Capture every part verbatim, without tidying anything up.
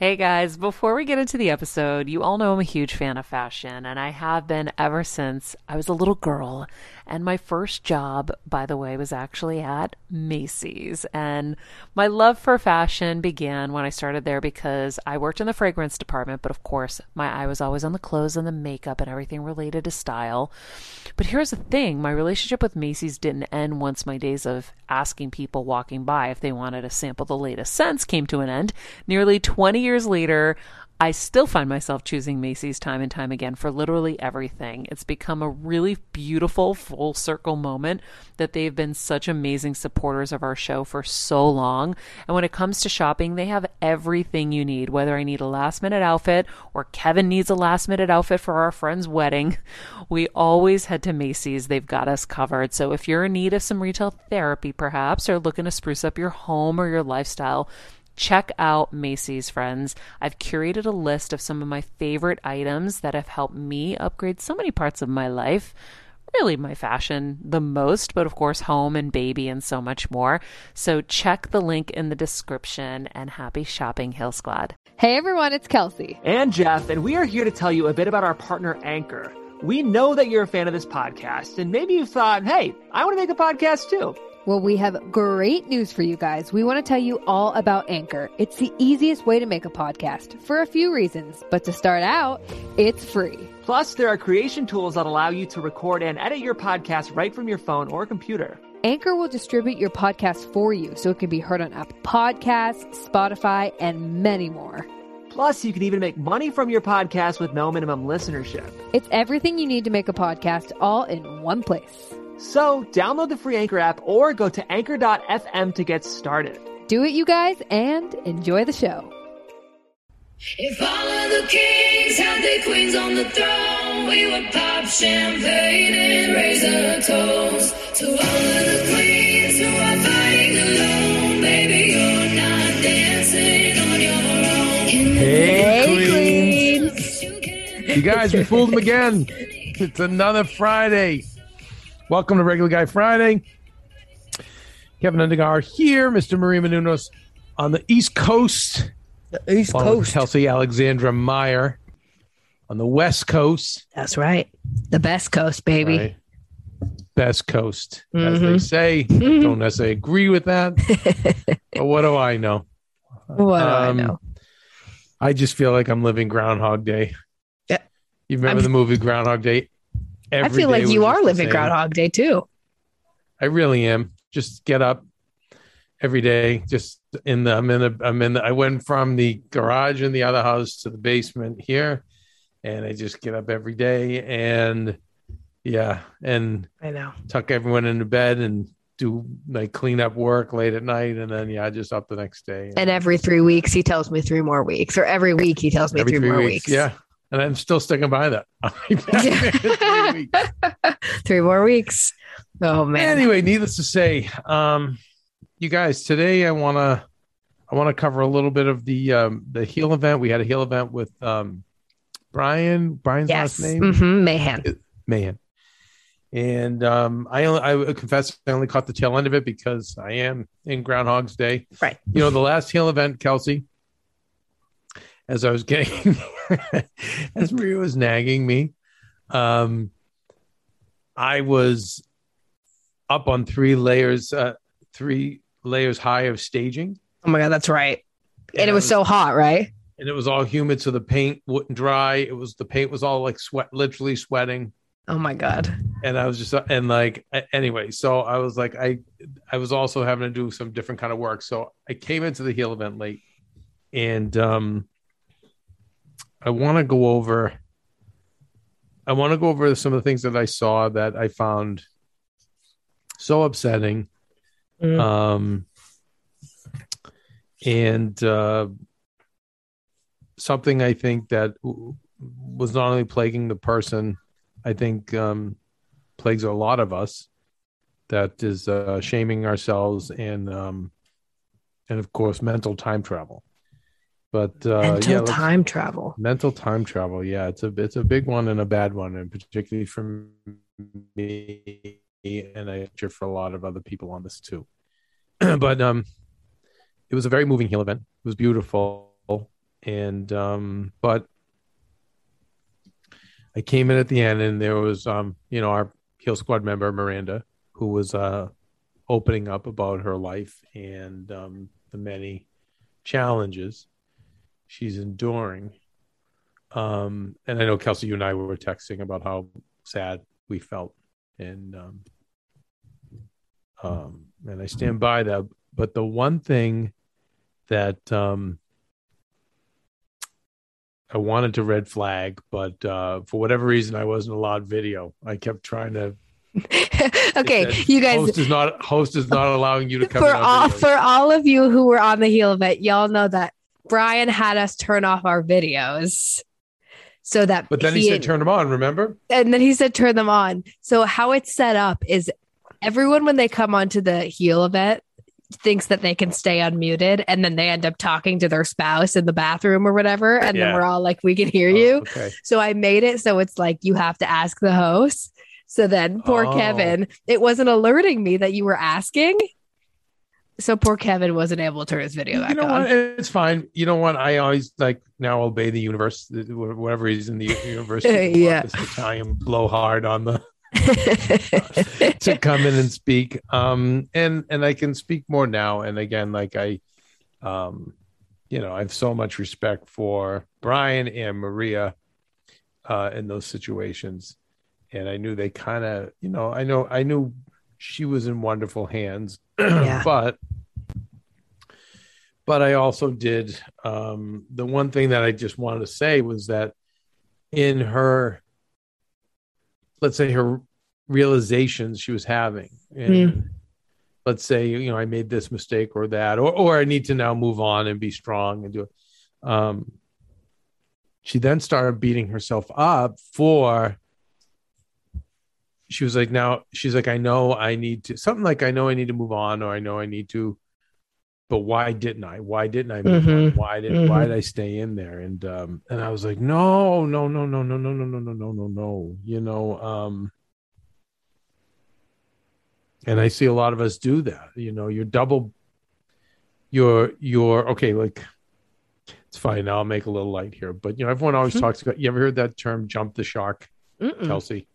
Hey guys, before we get into the episode, you all know I'm a huge fan of fashion, and I have been ever since I was a little girl. And my first job, by the way, was actually at Macy's. And my love for fashion began when I started there because I worked in the fragrance department, but of course, my eye was always on the clothes and the makeup and everything related to style. But here's the thing, my relationship with Macy's didn't end once my days of asking people walking by if they wanted to sample the latest scents came to an end. Nearly twenty years later, I still find myself choosing Macy's time and time again for literally everything. It's become a really beautiful full circle moment that they've been such amazing supporters of our show for so long. And when it comes to shopping, they have everything you need, whether I need a last minute outfit or Kevin needs a last minute outfit for our friend's wedding. We always head to Macy's. They've got us covered. So if you're in need of some retail therapy, perhaps, or looking to spruce up your home or your lifestyle, check out Macy's, friends. I've curated a list of some of my favorite items that have helped me upgrade so many parts of my life. Really my fashion the most, but of course home and baby and so much more. So check the link in the description and happy shopping, Hill Squad. Hey everyone, it's Kelsey. And Jeff, and we are here to tell you a bit about our partner Anchor. We know that you're a fan of this podcast, and maybe you've thought, hey, I want to make a podcast too. Well, we have great news for you guys. We want to tell you all about Anchor. It's the easiest way to make a podcast for a few reasons, but to start out, it's free. Plus, there are creation tools that allow you to record and edit your podcast right from your phone or computer. Anchor will distribute your podcast for you so it can be heard on Apple Podcasts, Spotify, and many more. Plus, you can even make money from your podcast with no minimum listenership. It's everything you need to make a podcast all in one place. So download the free Anchor app or go to anchor dot f m to get started. Do it, you guys, and enjoy the show. If all of the kings had their queens on the throne, we would pop champagne and raise a toast to all of the queens who are fighting alone. Baby, you're not dancing on your own. Hey, queens. You guys, we fooled them again. It's another Friday. Welcome to Regular Guy Friday. Kevin Undergar here, Mister Marie Menounos on the East Coast. The East Coast. Kelsey Alexandra Meyer on the West Coast. That's right. The best coast, baby. Right. Best Coast, Mm-hmm. as they say. Don't necessarily agree with that. But what do I know? What do Um, I know? I just feel like I'm living Groundhog Day. Yeah. You remember I'm- the movie Groundhog Day? I Every feel day like was you just are the living same. Groundhog Day, too. I really am. Just get up every day. Just in the, I'm in the, I'm in the, I went from the garage in the other house to the basement here, and I just get up every day and yeah, and I know. tuck everyone into bed and do like clean up work late at night, and then yeah, just up the next day. And every three weeks, he tells me three more weeks, or every week he tells me Every three, more weeks. Yeah. And I'm still sticking by that. I'll be back in three weeks. Three more weeks. Oh man. Anyway, needless to say, um, you guys, today I wanna I wanna cover a little bit of the um, the heel event. We had a heel event with um, Brian. Brian's Yes. last name Mm-hmm. Mayhem. Mahan. And um, I only, I confess I only caught the tail end of it because I am in Groundhog's Day. Right. You know, the last heel event, Kelsey, as I was getting, as Maria was nagging me, um, I was up on three layers, uh, three layers high of staging. Oh my God, that's right. And, And it I was, was- so hot, right? And it was all humid, so the paint wouldn't dry. It was the paint was all like sweat, literally sweating. Oh my God. And I was just and like anyway, so I was like I I was also having to do some different kind of work. So I came into the heel event late, and um, I want to go over. I want to go over some of the things that I saw that I found so upsetting, Mm. um, and uh, something I think that w- was not only plaguing the person, I think um, plagues a lot of us. That is uh, shaming ourselves and um, and of course mental time travel. But uh, Mental yeah, let's- time travel. mental time travel. Yeah, it's a it's a big one and a bad one, and particularly for me, and I picture for a lot of other people on this too. But um, it was a very moving heel event. It was beautiful, And um, but I came in at the end, and there was um, you know, our Heal Squad member Miranda, who was uh opening up about her life and um, the many challenges she's enduring. Um, and I know, Kelsey, you and I were texting about how sad we felt, and um, um, and I stand by that. But the one thing that um, I wanted to red flag, but uh, for whatever reason, I wasn't allowed video. I kept trying to. Okay, said, you guys. Host is not host is not allowing you to come For in on all videos. for all of you who were on the heel event, y'all know that Brian had us turn off our videos. So that But then he, he said turn them on, remember? And then he said turn them on. So how it's set up is everyone, when they come onto the heel event, thinks that they can stay unmuted, and then they end up talking to their spouse in the bathroom or whatever. And Yeah. then we're all like, we can hear Oh, you. okay. So I made it so it's like you have to ask the host. So then poor Oh. Kevin, it wasn't alerting me that you were asking. So poor Kevin wasn't able to turn his video You back know on. what? It's fine. You know what? I always like now obey the universe, whatever reason the university Yeah. this Italian blowhard on the to come in and speak. Um, and and I can speak more now. And again, like I, um, you know, I have so much respect for Brian and Maria uh, in those situations. And I knew they kind of, you know, I know I knew she was in wonderful hands, Yeah. but but I also did um, the one thing that I just wanted to say was that in her, let's say her realizations she was having, and Mm. let's say, you know, I made this mistake or that, or or I need to now move on and be strong and do it. Um, she then started beating herself up for. She was like, now she's like, I know I need to something like I know I need to move on, or I know I need to, but why didn't I? Why didn't I move Mhm. on? Why did Mhm. why did I stay in there? And um and I was like, no, no, no, no, no, no, no, no, no, no, no, no. You know, um and I see a lot of us do that. You know, you're double you're you're okay, like it's fine. Now I'll make a little light here. But you know, everyone always talks about, you ever heard that term jump the shark? Mm-mm. Kelsey.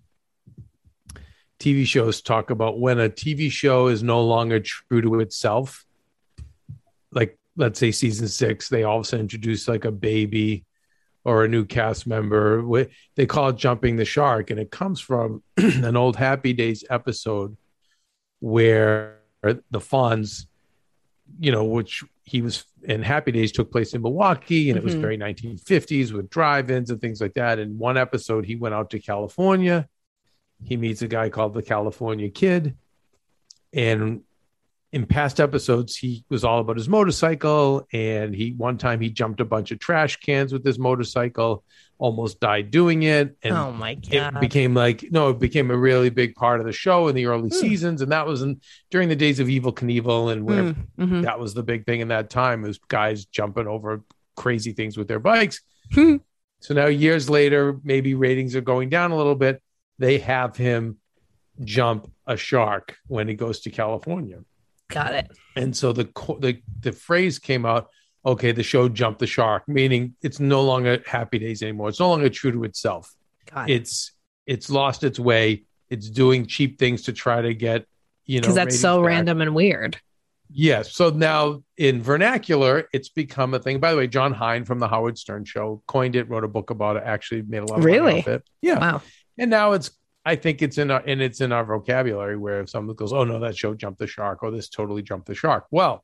T V shows talk about when a T V show is no longer true to itself. Like, let's say season six, they all of a sudden introduce like a baby or a new cast member. They call it jumping the shark. And it comes from an old Happy Days episode where the Fonz, you know, which he was in Happy Days took place in Milwaukee, and it was Mhm. very nineteen fifties with drive-ins and things like that. In one episode, he went out to California. He meets a guy called the California Kid. And in past episodes, he was all about his motorcycle. And he, one time he jumped a bunch of trash cans with his motorcycle, almost died doing it. And Oh my it God. became like, no, it became a really big part of the show in the early Hmm. seasons. And that was in, during the days of Evel Knievel, and where Mm, mhm. that was the big thing in that time, was guys jumping over crazy things with their bikes. Hmm. So now years later, maybe ratings are going down a little bit. They have him jump a shark when he goes to California. Got it. And so the co- the the phrase came out, okay, the show jumped the shark, meaning it's no longer Happy Days anymore. It's no longer true to itself. Got it. It's it's lost its way. It's doing cheap things to try to get, you know, Because that's ratings so back. random and weird. Yes. So now in vernacular, it's become a thing. By the way, John Hine from the Howard Stern Show coined it, wrote a book about it, actually made a lot of money Really? off it. Yeah. Wow. And now it's, I think it's in our, and it's in our vocabulary, where if someone goes, oh no, that show jumped the shark, or this totally jumped the shark. Well,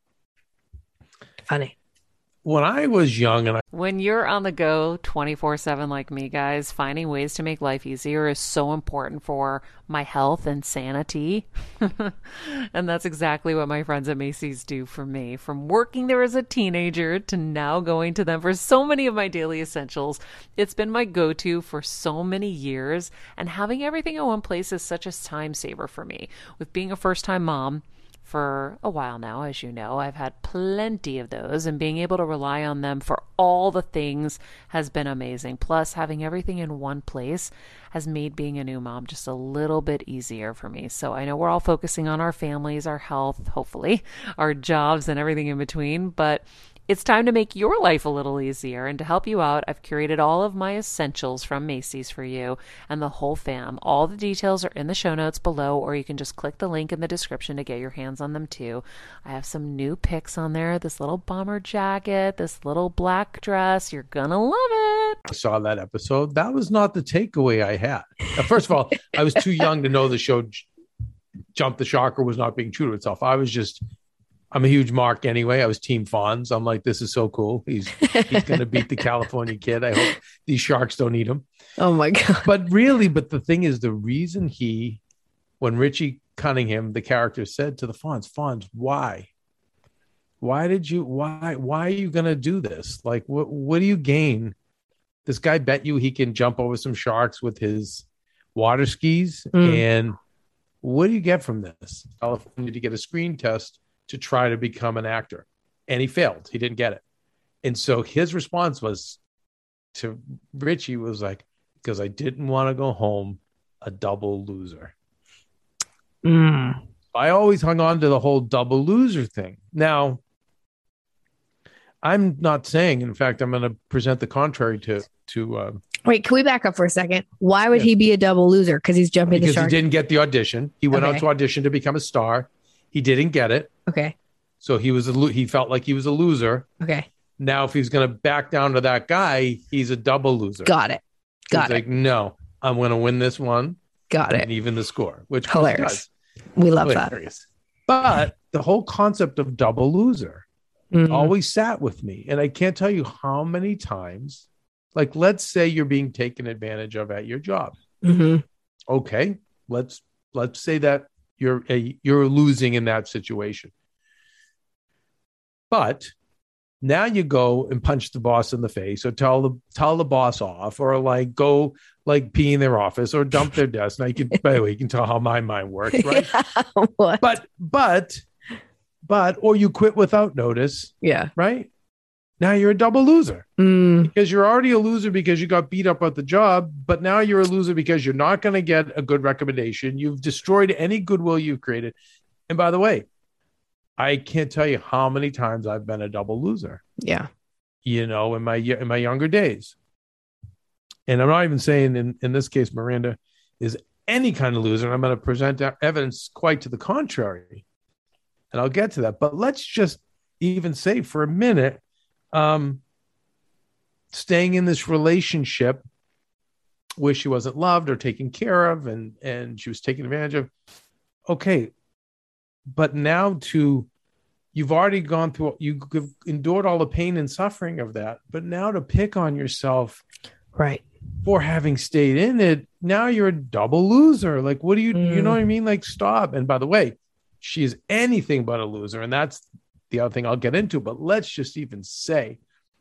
Funny. when I was young and I, When you're on the go twenty-four seven like me, guys, finding ways to make life easier is so important for my health and sanity. And that's exactly what my friends at Macy's do for me. From working there as a teenager to now going to them for so many of my daily essentials, it's been my go-to for so many years. And having everything in one place is such a time saver for me. With being a first-time mom for a while now, as you know, I've had plenty of those, and being able to rely on them for all the things has been amazing. Plus, having everything in one place has made being a new mom just a little bit easier for me. So I know we're all focusing on our families, our health, hopefully, our jobs and everything in between, but It's time to make your life a little easier, and to help you out, I've curated all of my essentials from Macy's for you and the whole fam. All the details are in the show notes below, or you can just click the link in the description to get your hands on them too. I have some new picks on there, this little bomber jacket, this little black dress. You're gonna love it. I saw that episode. That was not the takeaway I had. Uh, First of all, I was too young to know the show J- Jump the Shark was not being true to itself. I was just... I'm a huge Mark anyway. I was Team Fonz. I'm like, this is so cool. He's he's going to beat the California Kid. I hope these sharks don't eat him. Oh my God. But really, but the thing is, the reason he, when Richie Cunningham, the character, said to the Fonz, Fonz, why? Why did you, why, why are you going to do this? Like, what, what do you gain? This guy bet you he can jump over some sharks with his water skis. Mm. And what do you get from this? California to get a screen test to try to become an actor, and he failed. He didn't get it. And so his response was to Richie was like, because I didn't want to go home a double loser. Mm. I always hung on to the whole double loser thing. Now, I'm not saying, in fact, I'm going to present the contrary to, to, uh, Wait, can we back up for a second? Why would Yeah. he be a double loser? Because he's jumping the because shark. he didn't get the audition. He went Okay. out to audition to become a star. He didn't get it. Okay. So he was a, lo- he felt like he was a loser. Okay. Now, if he's going to back down to that guy, he's a double loser. Got it. Got He's it. like, no, I'm going to win this one Got and it. even the score, which was Hilarious. We love good. that. Hilarious. But the whole concept of double loser Mm. always sat with me. And I can't tell you how many times, like, let's say you're being taken advantage of at your job. Mhm. Okay, let's let's say that you're a, you're losing in that situation. But now you go and punch the boss in the face, or tell the tell the boss off, or like go like pee in their office, or dump their desk. Now you can, by the way, you can tell how my mind works, right? What? But but but or you quit without notice, Yeah. right? Now you're a double loser. Mm. Because you're already a loser because you got beat up at the job, but now you're a loser because you're not going to get a good recommendation. You've destroyed any goodwill you've created. And by the way, I can't tell you how many times I've been a double loser, Yeah. you know, in my in my younger days. And I'm not even saying in, in this case, Miranda is any kind of loser. And I'm going to present evidence quite to the contrary. And I'll get to that. But let's just even say for a minute, um, staying in this relationship where she wasn't loved or taken care of, and, and she was taken advantage of. Okay. But now to, you've already gone through, you've endured all the pain and suffering of that. But now to pick on yourself Right. for having stayed in it, now you're a double loser. Like, what do you, Mm. you know what I mean? Like, stop. And by the way, she's anything but a loser. And that's the other thing I'll get into. But let's just even say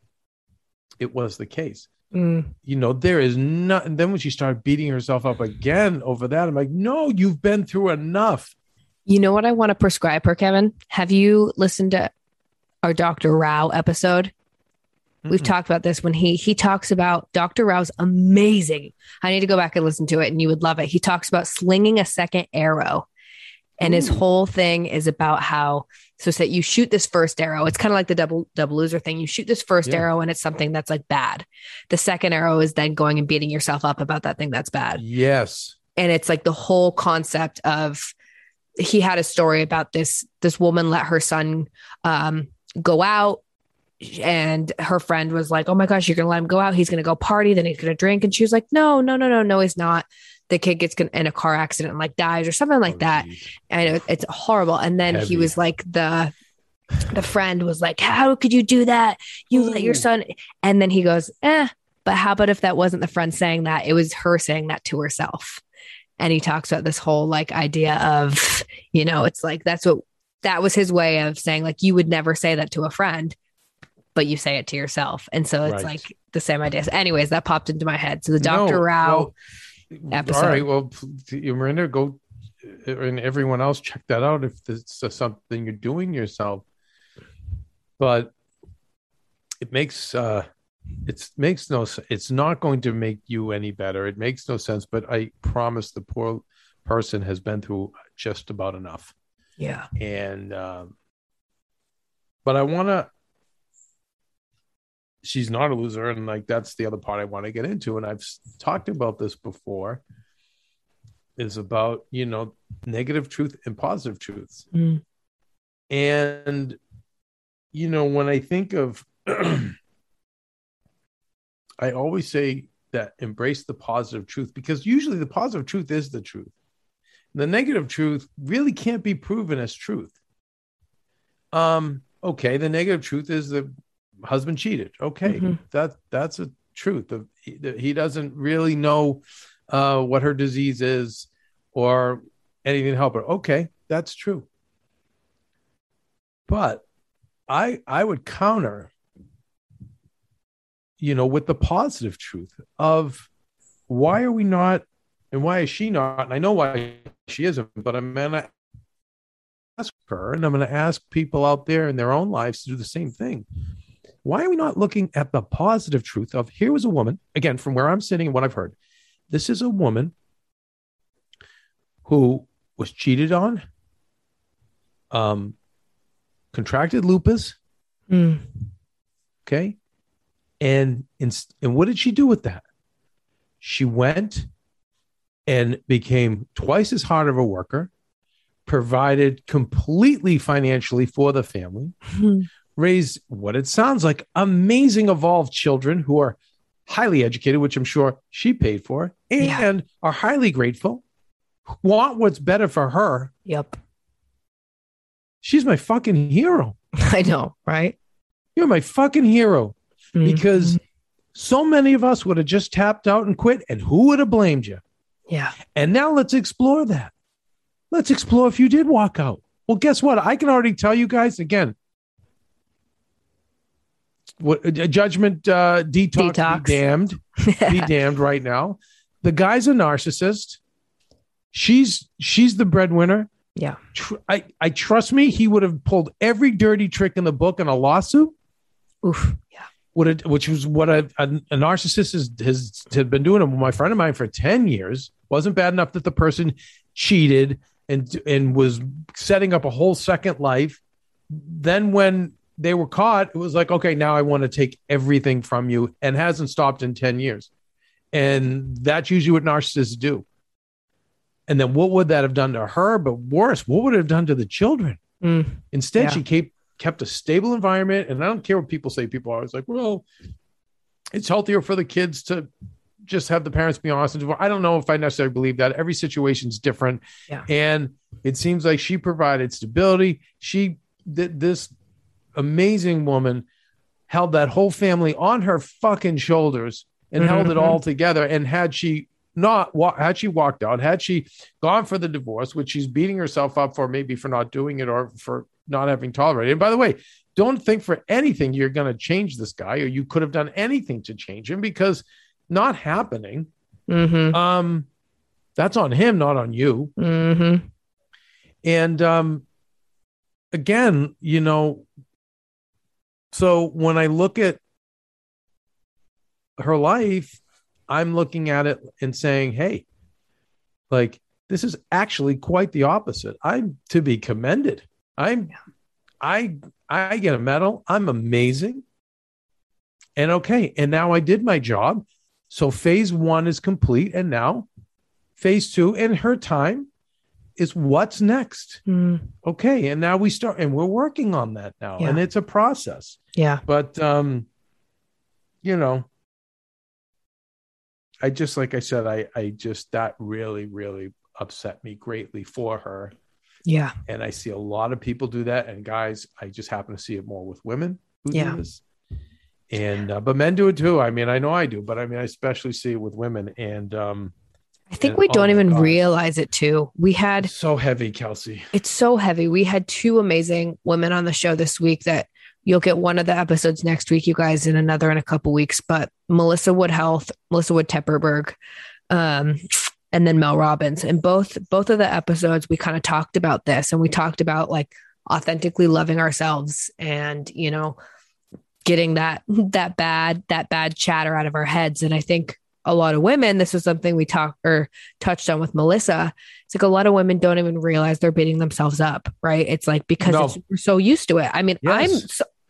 it was the case. Mm. You know, there is not. And then when she started beating herself up again over that, I'm like, no, you've been through enough. You know what I want to prescribe her, Kevin? Have you listened to our Doctor Rao episode? We've Mm-mm. talked about this when he he talks about Doctor Rao's amazing. I need to go back and listen to it, and you would love it. He talks about slinging a second arrow, and his Ooh. whole thing is about how so say you shoot this first arrow. It's kind of like the double double loser thing. You shoot this first Yeah. arrow, and it's something that's like bad. The second arrow is then going and beating yourself up about that thing that's bad. Yes. And it's like the whole concept of he had a story about this this woman let her son um go out, and her friend was like, oh my gosh, you're gonna let him go out, he's gonna go party, then he's gonna drink. And she was like, no no no no no he's not. The kid gets in a car accident and like dies or something like Oh, that. geez. I know it's horrible. And then Heavy. he was like, the the friend was like, how could you do that? You let your Ooh. son. And then he goes, eh, but how about if that wasn't the friend saying that? It was her saying that to herself. And he talks about this whole like idea of, you know, it's like, that's what, that was his way of saying, like, you would never say that to a friend, but you say it to yourself. And so it's Right. like the same idea. So anyways, that popped into my head. So the Doctor No, Rao well, episode. All right. Well, you, Miranda, go, and everyone else, check that out if this is something you're doing yourself. But it makes uh, it makes no sense. It's not going to make you any better. It makes no sense. But I promise the poor person has been through just about enough. Yeah. And um, but I want to she's not a loser. And like, that's the other part I want to get into. And I've s- talked about this before, is about, you know, negative truth and positive truths. Mm. And, you know, when I think of, I always say that embrace the positive truth, because usually the positive truth is the truth. The negative truth really can't be proven as truth. Um, okay, the negative truth is the husband cheated. Okay, Mm-hmm. that that's a truth. The, he, he doesn't really know uh, what her disease is or anything to help her. Okay, that's true. But I I would counter, you know, with the positive truth of why are we not, and why is she not? And I know why she isn't, but I'm going to ask her, and I'm going to ask people out there in their own lives to do the same thing. Why are we not looking at the positive truth of, here was a woman, again, from where I'm sitting and what I've heard, this is a woman who was cheated on, um, contracted lupus, Mm. okay? And, and, and what did she do with that? She went and became twice as hard of a worker, provided completely financially for the family, Mm. raised what it sounds like amazing, evolved children who are highly educated, which I'm sure she paid for, and Yeah. are highly grateful, want what's better for her. Yep. She's my fucking hero. I know, right? You're my fucking hero. Mm. Because so many of us would have just tapped out and quit, and who would have blamed you? Yeah. And now let's explore that. Let's explore if you did walk out. Well, guess what? I can already tell you guys again. What a judgment uh, detox, Detox. be damned, be damned right now. The guy's a narcissist. She's she's the breadwinner. Yeah. Tr- I I trust me. He would have pulled every dirty trick in the book in a lawsuit. Oof. Yeah. Would it, which was what a, a, a narcissist has, has had been doing. My friend of mine for ten years. Wasn't bad enough that the person cheated and and was setting up a whole second life. Then when they were caught, it was like, okay, now I want to take everything from you, and hasn't stopped in ten years. And that's usually what narcissists do. And then what would that have done to her? But worse, what would it have done to the children? Mm. Instead, Yeah. she kept kept a stable environment. And I don't care what people say. People are always like, well, it's healthier for the kids to just have the parents be honest. I don't know if I necessarily believe that. Every situation's different. Yeah. And it seems like she provided stability. She did this amazing woman, held that whole family on her fucking shoulders and held it Mhm. all together. And had she not, wa- had she walked out, had she gone for the divorce, which she's beating herself up for, maybe for not doing it or for not having tolerated. And by the way, don't think for anything you're going to change this guy, or you could have done anything to change him, because not happening. Mm-hmm. Um, that's on him, not on you. Mm-hmm. And um, again, you know, so when I look at her life, I'm looking at it and saying, hey, like, this is actually quite the opposite. I'm to be commended. I'm, I, I get a medal. I'm amazing. And okay. And now I did my job. So phase one is complete. And now phase two in her time is what's next. Mm. Okay. And now we start, and we're working on that now. Yeah. And it's a process. Yeah. But, um, you know, I just, like I said, I, I just, that really, really upset me greatly for her. Yeah. And I see a lot of people do that. And guys, I just happen to see it more with women who Yeah. do this. And, uh, but men do it too. I mean, I know I do, but I mean, I especially see it with women. And, um, I think And- we oh don't my even God. realize it too. We had, it's so heavy, Kelsey. it's so heavy. We had two amazing women on the show this week that you'll get one of the episodes next week, you guys, and another in a couple weeks. But Melissa Wood Health, Melissa Wood Tepperberg, um, and then Mel Robbins. And both both of the episodes, we kind of talked about this, and we talked about like authentically loving ourselves, and you know, getting that that bad that bad chatter out of our heads. And I think a lot of women, this was something we talked or touched on with Melissa. It's like a lot of women don't even realize they're beating themselves up, right? It's like because No. it's, we're so used to it. I mean, I'm Yes. so,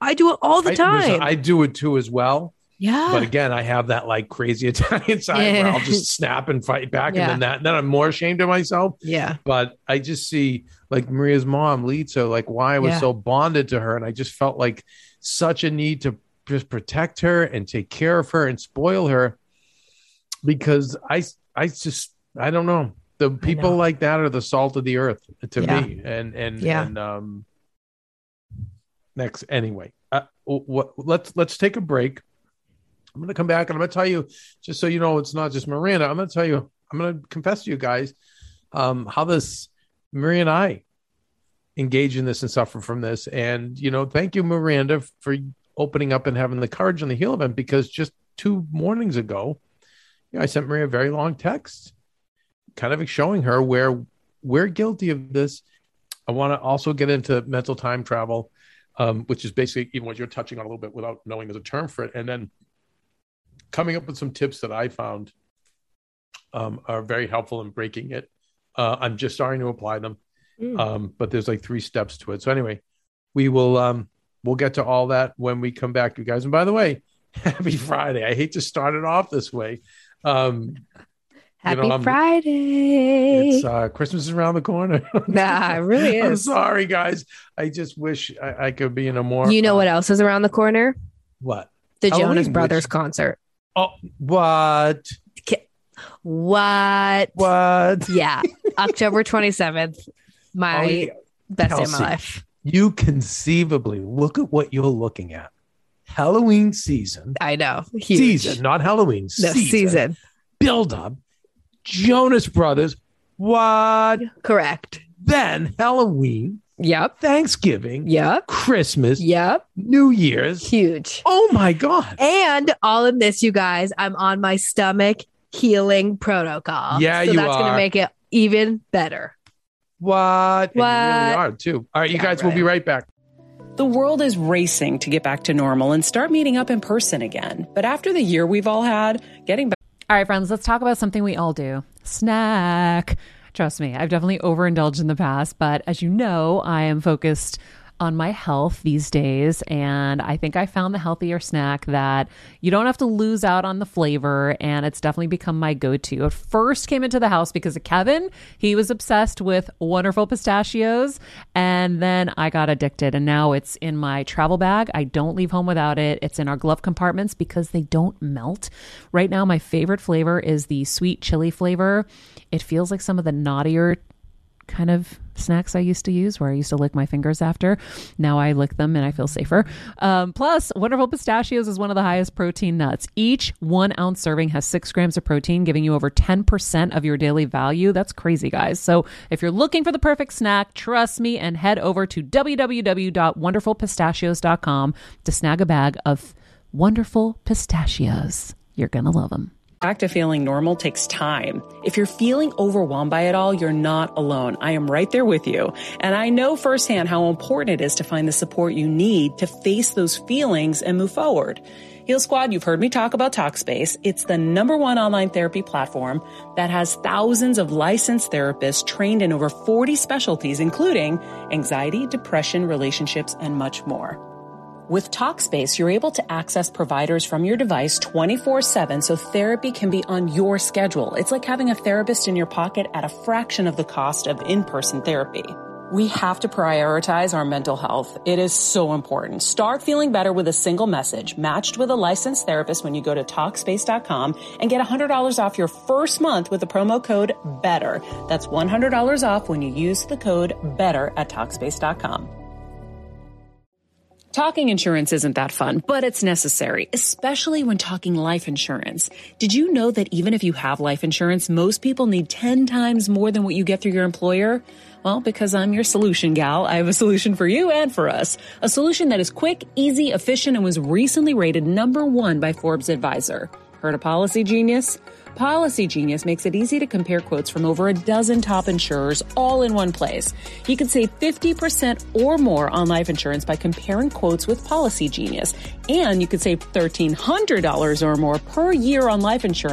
I do it all the I, time. I do it too as well. Yeah. But again, I have that like crazy Italian side Yeah. where I'll just snap and fight back. Yeah. And then that, then I'm more ashamed of myself. Yeah. But I just see like Maria's mom, Lisa, like why I was Yeah. so bonded to her. And I just felt like such a need to just protect her and take care of her and spoil her because I, I just, I don't know. The people know. like that are the salt of the earth to Yeah. me. And, and, Yeah. and, um, next, anyway, uh, what, let's, let's take a break. I'm going to come back and I'm going to tell you, just so you know, it's not just Miranda. I'm going to tell you, I'm going to confess to you guys um, how this, Maria and I engage in this and suffer from this. And, you know, thank you, Miranda, for opening up and having the courage on the heel event, because just two mornings ago, you know, I sent Maria a very long text, kind of showing her where we're guilty of this. I want to also get into mental time travel, um, which is basically even what you're touching on a little bit without knowing there's a term for it. And then coming up with some tips that I found um, are very helpful in breaking it. Uh, I'm just starting to apply them, Mm. um, but there's like three steps to it. So anyway, we will um, we'll get to all that when we come back, you guys. And by the way, happy Friday. I hate to start it off this way. Um, Happy you know, I'm- Friday. it's uh, Christmas is around the corner. Nah, it really I'm is. sorry, guys. I just wish I, I could be in a more. You know uh, what else is around the corner? What? The Halloween, Jonas Brothers which- concert. Oh, what? What? What? Yeah. October twenty-seventh. My Oh, yeah. best day of my Kelsey. life. You conceivably look at what you're looking at. Halloween season, I know. Huge. season, not Halloween No, season. season. Build up. Jonas Brothers. What? Correct. Then Halloween, Yep. Thanksgiving, Yep. Christmas, Yep. New Year's. Huge. Oh my God. And all in this, you guys, I'm on my stomach healing protocol. Yeah, so you that's going are. to make it even better. What? And you really What? are too. All right, you Yeah, guys, we'll right. be right back. The world is racing to get back to normal and start meeting up in person again. But after the year we've all had, getting back. All right, friends, let's talk about something we all do. Snack. Trust me, I've definitely overindulged in the past, but as you know, I am focused on my health these days, and I think I found the healthier snack that you don't have to lose out on the flavor, and it's definitely become my go-to. It first came into the house because of Kevin. He was obsessed with Wonderful Pistachios, and then I got addicted, and now it's in my travel bag. I don't leave home without it. It's in our glove compartments because they don't melt. Right now, my favorite flavor is the sweet chili flavor. It feels like some of the naughtier kind of snacks I used to use, where I used to lick my fingers after. Now I lick them and I feel safer. Um, plus, Wonderful Pistachios is one of the highest protein nuts. Each one ounce serving has six grams of protein, giving you over ten percent of your daily value. That's crazy, guys. So if you're looking for the perfect snack, trust me and head over to w w w dot wonderful pistachios dot com to snag a bag of Wonderful Pistachios. You're going to love them. Back to feeling normal takes time. If you're feeling overwhelmed by it all, you're not alone. I am right there with you. And I know firsthand how important it is to find the support you need to face those feelings and move forward. Heal Squad, you've heard me talk about Talkspace. It's the number one online therapy platform that has thousands of licensed therapists trained in over forty specialties, including anxiety, depression, relationships, and much more. With Talkspace, you're able to access providers from your device twenty-four seven, so therapy can be on your schedule. It's like having a therapist in your pocket at a fraction of the cost of in-person therapy. We have to prioritize our mental health. It is so important. Start feeling better with a single message, matched with a licensed therapist when you go to Talkspace dot com and get one hundred dollars off your first month with the promo code BETTER. That's one hundred dollars off when you use the code BETTER at Talkspace dot com. Talking insurance isn't that fun, but it's necessary, especially when talking life insurance. Did you know that even if you have life insurance, most people need ten times more than what you get through your employer? Well, because I'm your solution gal, I have a solution for you and for us. A solution that is quick, easy, efficient, and was recently rated number one by Forbes Advisor. Heard of Policy Genius? Policy Genius makes it easy to compare quotes from over a dozen top insurers all in one place. You can save fifty percent or more on life insurance by comparing quotes with Policy Genius. And you can save one thousand three hundred dollars or more per year on life insurance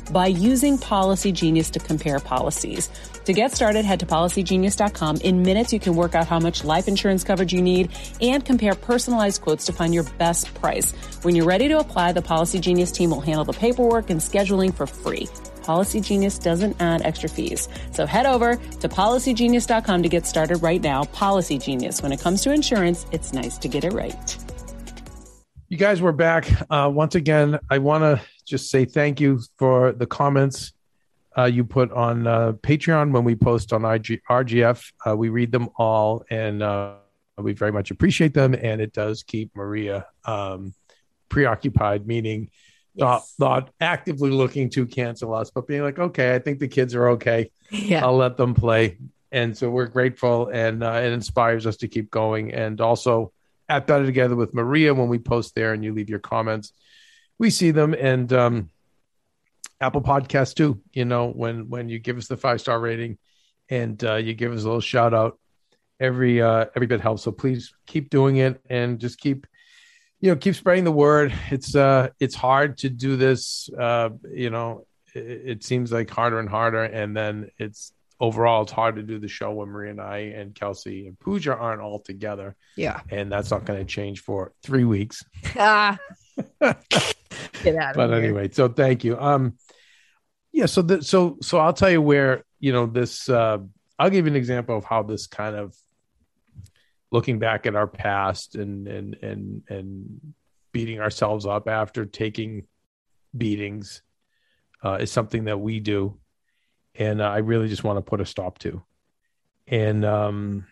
by using Policy Genius to compare policies. To get started, head to policy genius dot com. In minutes, you can work out how much life insurance coverage you need and compare personalized quotes to find your best price. When you're ready to apply, the Policy Genius team will handle the paperwork and scheduling for free. Policy Genius doesn't add extra fees. So head over to policy genius dot com to get started right now. Policy Genius. When it comes to insurance, it's nice to get it right. You guys, we're back. Uh, once again, I want to just say thank you for the comments uh, you put on uh, Patreon when we post on I G- R G F. Uh, we read them all, and uh, we very much appreciate them. And it does keep Maria um, preoccupied, meaning yes. not, not actively looking to cancel us, but being like, okay, I think the kids are okay. Yeah. I'll let them play. And so we're grateful, and uh, it inspires us to keep going. And also at Better Together with Maria, when we post there and you leave your comments, we see them. And um, Apple Podcasts too, you know, when, when you give us the five-star rating and uh, you give us a little shout out, every, uh, every bit helps. So please keep doing it and just keep, you know, keep spreading the word. It's, uh, it's hard to do this. Uh, you know, it, it seems like harder and harder. And then it's overall, it's hard to do the show when Maria and I and Kelsey and Pooja aren't all together. Yeah. And that's not going to change for three weeks. Ah. Get out of but here. Anyway, so thank you. Um, yeah. So, the, so, so I'll tell you where, you know, this, uh, I'll give you an example of how this kind of looking back at our past and, and, and, and beating ourselves up after taking beatings uh, is something that we do. And uh, I really just want to put a stop to. And, um,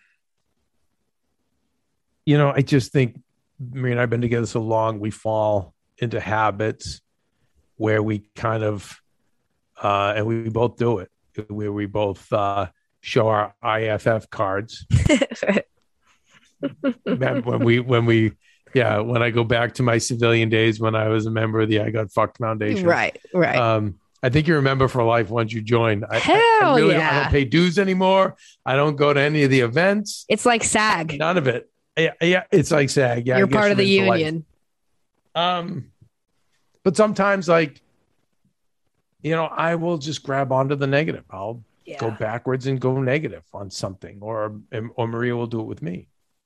you know, I just think Maria and I have been together so long, we fall into habits where we kind of, uh, and we both do it, where we both uh, show our I F F cards. when we, when we, yeah, when I go back to my civilian days when I was a member of the I Got Fucked Foundation. Right, right. Um, I think you remember for life once you joined. I, Hell I, I really yeah. don't, I don't pay dues anymore. I don't go to any of the events. It's like SAG. None of it. Yeah, yeah it's like SAG. Yeah, You're part of the union. Um, but sometimes, like, you know, I will just grab onto the negative. I'll Yeah. go backwards and go negative on something, or or Maria will do it with me.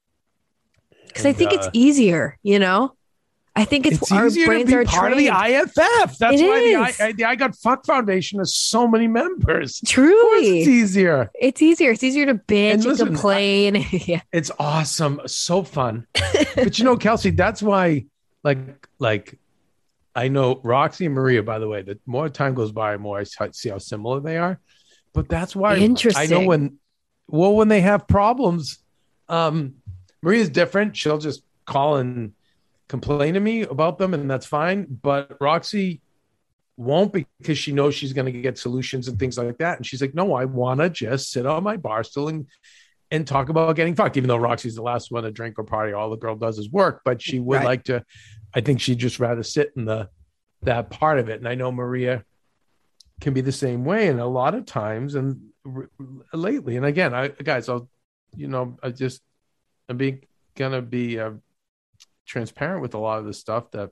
Because I think it's easier, you know? I think it's, It's our easier brains to be are part trained. of the I F F. That's It why is. the I, the I Got Fucked Foundation has so many members. Of course Truly. it's easier. It's easier. It's easier to bitch and, listen, complain. yeah. It's awesome. So fun. But you know, Kelsey, that's why, like, like I know Roxy and Maria, by the way, the more time goes by, the more I see how similar they are. But that's why Interesting. I know when, well, when they have problems, um, Maria's different. She'll just call and complain to me about them, and that's fine. But Roxy won't, because she knows she's going to get solutions and things like that. And she's like, no, I want to just sit on my bar stool and, and talk about getting fucked, even though Roxy's the last one to drink or party. All the girl does is work, but she would Right. like to, I think she'd just rather sit in the, that part of it. And I know Maria can be the same way. And a lot of times, and r- lately, and again, I, guys, I'll, you know, I just, I'm being, gonna be, uh, transparent with a lot of the stuff that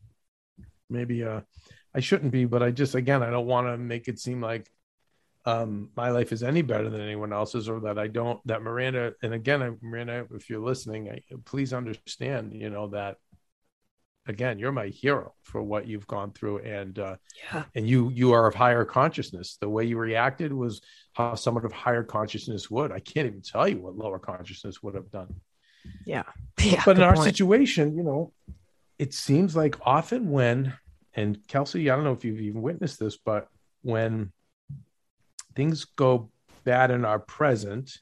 maybe uh I shouldn't be, but I just, again, I don't want to make it seem like um my life is any better than anyone else's, or that I don't, that Miranda, and again, I, Miranda, if you're listening, I, please understand, you know, that again, you're my hero for what you've gone through, and uh Yeah. and you you are of higher consciousness. The way you reacted was how someone of higher consciousness would. I can't even tell you what lower consciousness would have done. Yeah. Yeah. But in good our point. situation, you know, it seems like often when, and Kelsey, I don't know if you've even witnessed this, but when things go bad in our present,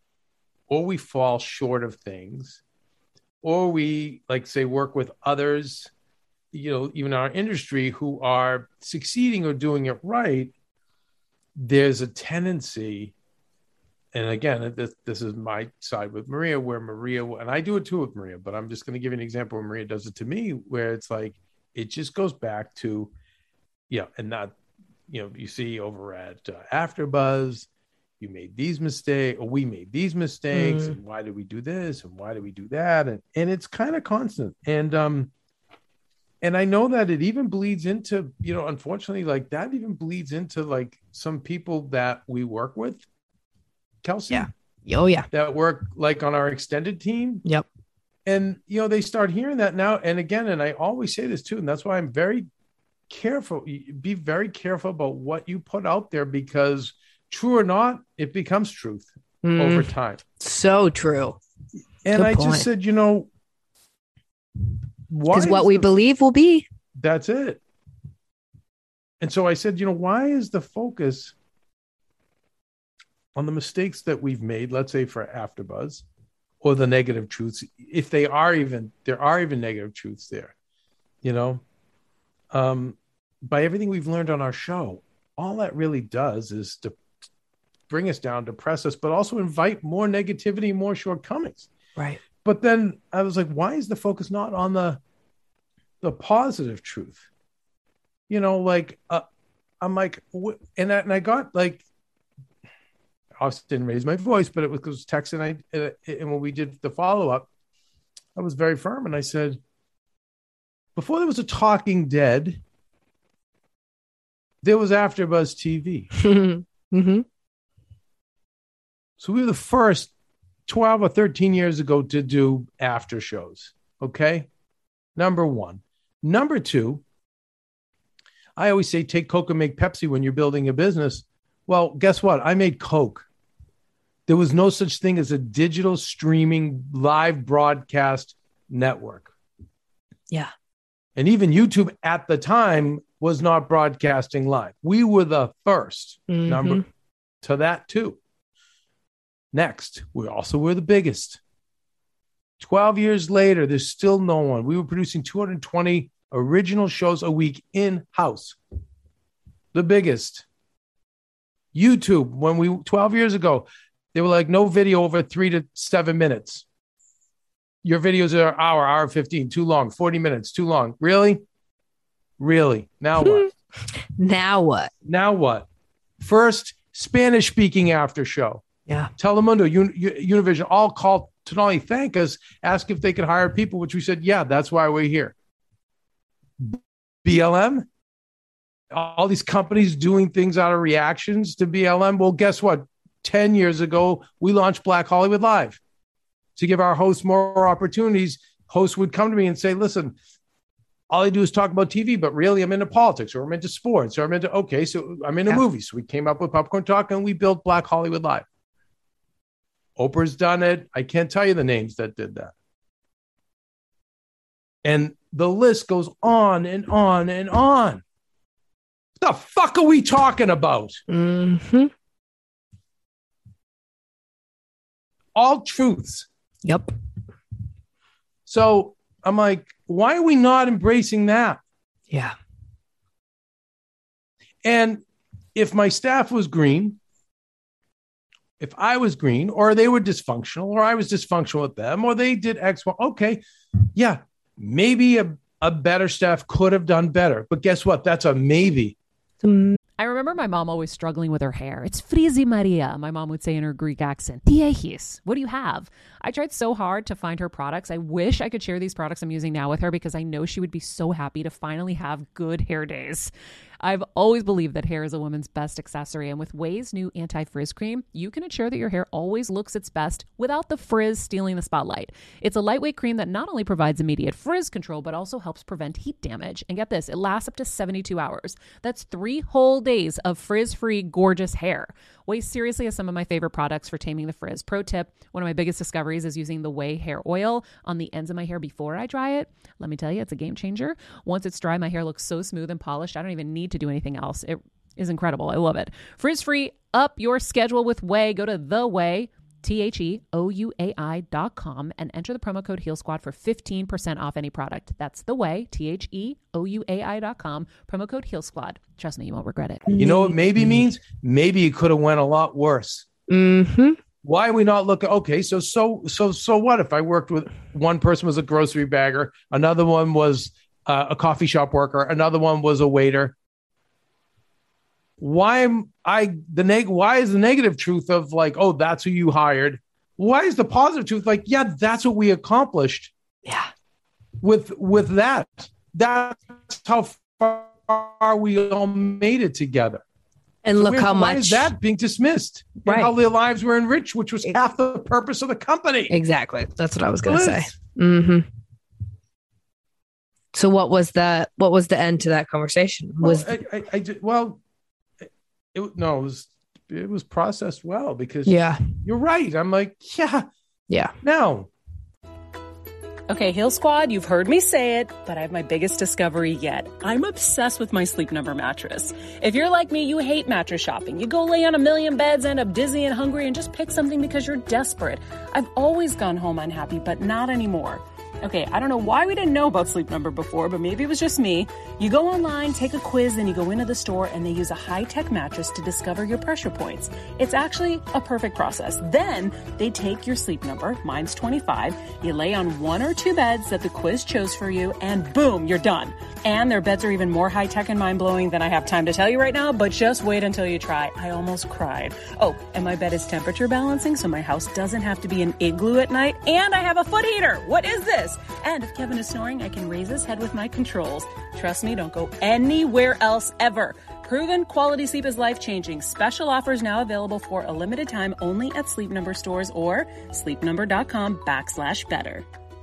or we fall short of things, or we, like, say, work with others, you know, even in our industry, who are succeeding or doing it right, there's a tendency. And again, this, this is my side with Maria, where Maria, and I do it too with Maria, but I'm just going to give you an example where Maria does it to me, where it's like, it just goes back to, yeah, and not, you know, you see over at uh, AfterBuzz, you made these mistakes, or we made these mistakes, Mm. and why did we do this, and why did we do that? And, and it's kind of constant. And um, And I know that it even bleeds into, you know, unfortunately, like that even bleeds into like some people that we work with, Kelsey. Yeah. Oh, yeah. That work like on our extended team. Yep. And, you know, they start hearing that now. And again, and I always say this too, and that's why I'm very careful. Be very careful about what you put out there, because true or not, it becomes truth mm. over time. So true. And Good I point. just said, you know, because what we the, believe will be. That's it. And so I said, you know, why is the focus on the mistakes that we've made, let's say for AfterBuzz, or the negative truths, if they are even, there are even negative truths there, you know, um, by everything we've learned on our show, all that really does is to bring us down, depress us, but also invite more negativity, more shortcomings. Right. But then I was like, why is the focus not on the the positive truth? You know, like, uh, I'm like, wh- and, I, and I got like, I didn't raise my voice, but it was because text and I, and, and when we did the follow-up, I was very firm. And I said, before there was a Talking Dead, there was AfterBuzz T V. mm-hmm. So we were the first twelve or thirteen years ago to do after shows. Okay. Number one. Number two, I always say, take Coke and make Pepsi when you're building a business. Well, guess what? I made Coke. There was no such thing as a digital streaming live broadcast network. Yeah. And even YouTube at the time was not broadcasting live. We were the first mm-hmm. number to that too. Next, we also were the biggest. twelve years later, there's still no one. We were producing two hundred twenty original shows a week in-house. The biggest. YouTube, when we, twelve years ago, they were like, no video over three to seven minutes. Your videos are an hour, hour fifteen, too long, forty minutes, too long. Really? Really? Now what? Now what? Now what? First, Spanish-speaking after show. Yeah. Telemundo, Un- Univision, all called to not only thank us, ask if they could hire people, which we said, yeah, that's why we're here. B L M, all these companies doing things out of reactions to B L M. Well, guess what? ten years ago, we launched Black Hollywood Live to give our hosts more opportunities. Hosts would come to me and say, listen, all I do is talk about T V, but really I'm into politics, or I'm into sports, or I'm into, okay, so I'm into yeah. movies. So we came up with Popcorn Talk and we built Black Hollywood Live. Oprah's done it. I can't tell you the names that did that. And the list goes on and on and on. What the fuck are we talking about? Mm-hmm. All truths. Yep. So I'm like, why are we not embracing that? Yeah. And if my staff was green, if I was green, or they were dysfunctional, or I was dysfunctional with them, or they did X, Y, okay, yeah, maybe a, a better staff could have done better. But guess what? That's a maybe. I remember my mom always struggling with her hair. It's Frizi Maria, my mom would say in her Greek accent. Diehis, what do you have? I tried so hard to find her products. I wish I could share these products I'm using now with her, because I know she would be so happy to finally have good hair days. I've always believed that hair is a woman's best accessory, and with Ouai's new anti-frizz cream, you can ensure that your hair always looks its best without the frizz stealing the spotlight. It's a lightweight cream that not only provides immediate frizz control, but also helps prevent heat damage. And get this, it lasts up to seventy-two hours. That's three whole days of frizz-free, gorgeous hair. Ouai seriously has some of my favorite products for taming the frizz. Pro tip, one of my biggest discoveries is using the Ouai hair oil on the ends of my hair before I dry it. Let me tell you, it's a game changer. Once it's dry, my hair looks so smooth and polished, I don't even need to do anything else. It is incredible. I love it. Frizz-free, up your schedule with Ouai. Go to The Ouai, T H E O U A I dot com, and enter the promo code Heal Squad for fifteen percent off any product. That's The Ouai, T H E O U A I dot com, promo code Heal Squad. Trust me, you won't regret it. You know what maybe means? Maybe it could have went a lot worse. Mm-hmm. Why are we not looking? Okay, so so so so what if I worked with one person was a grocery bagger, another one was uh, a coffee shop worker, another one was a waiter. Why am I the neg? Why is the negative truth of like, oh, that's who you hired? Why is the positive truth like, yeah, that's what we accomplished? Yeah, with with that. that's how far we all made it together. And so look how why much is that being dismissed? Right. And how their lives were enriched, which was half the purpose of the company. Exactly. That's what I was going to It say. is. Mm-hmm. So what was the what was the end to that conversation? Was well, I, I, I did, well, it, it no, it was it was processed well because yeah, you're right. I'm like, yeah, yeah. no. Okay, Heal Squad, you've heard me say it, but I have my biggest discovery yet. I'm obsessed with my Sleep Number mattress. If you're like me, you hate mattress shopping. You go lay on a million beds, end up dizzy and hungry, and just pick something because you're desperate. I've always gone home unhappy, but not anymore. Okay, I don't know why we didn't know about Sleep Number before, but maybe it was just me. You go online, take a quiz, then you go into the store, and they use a high-tech mattress to discover your pressure points. It's actually a perfect process. Then they take your sleep number, mine's twenty-five, you lay on one or two beds that the quiz chose for you, and boom, you're done. And their beds are even more high-tech and mind-blowing than I have time to tell you right now, but just wait until you try. I almost cried. Oh, and my bed is temperature balancing, so my house doesn't have to be an igloo at night, and I have a foot heater. What is this? And if Kevin is snoring, I can raise his head with my controls. Trust me, don't go anywhere else ever. Proven quality sleep is life-changing. Special offers now available for a limited time only at Sleep Number stores or sleepnumber.com backslash better.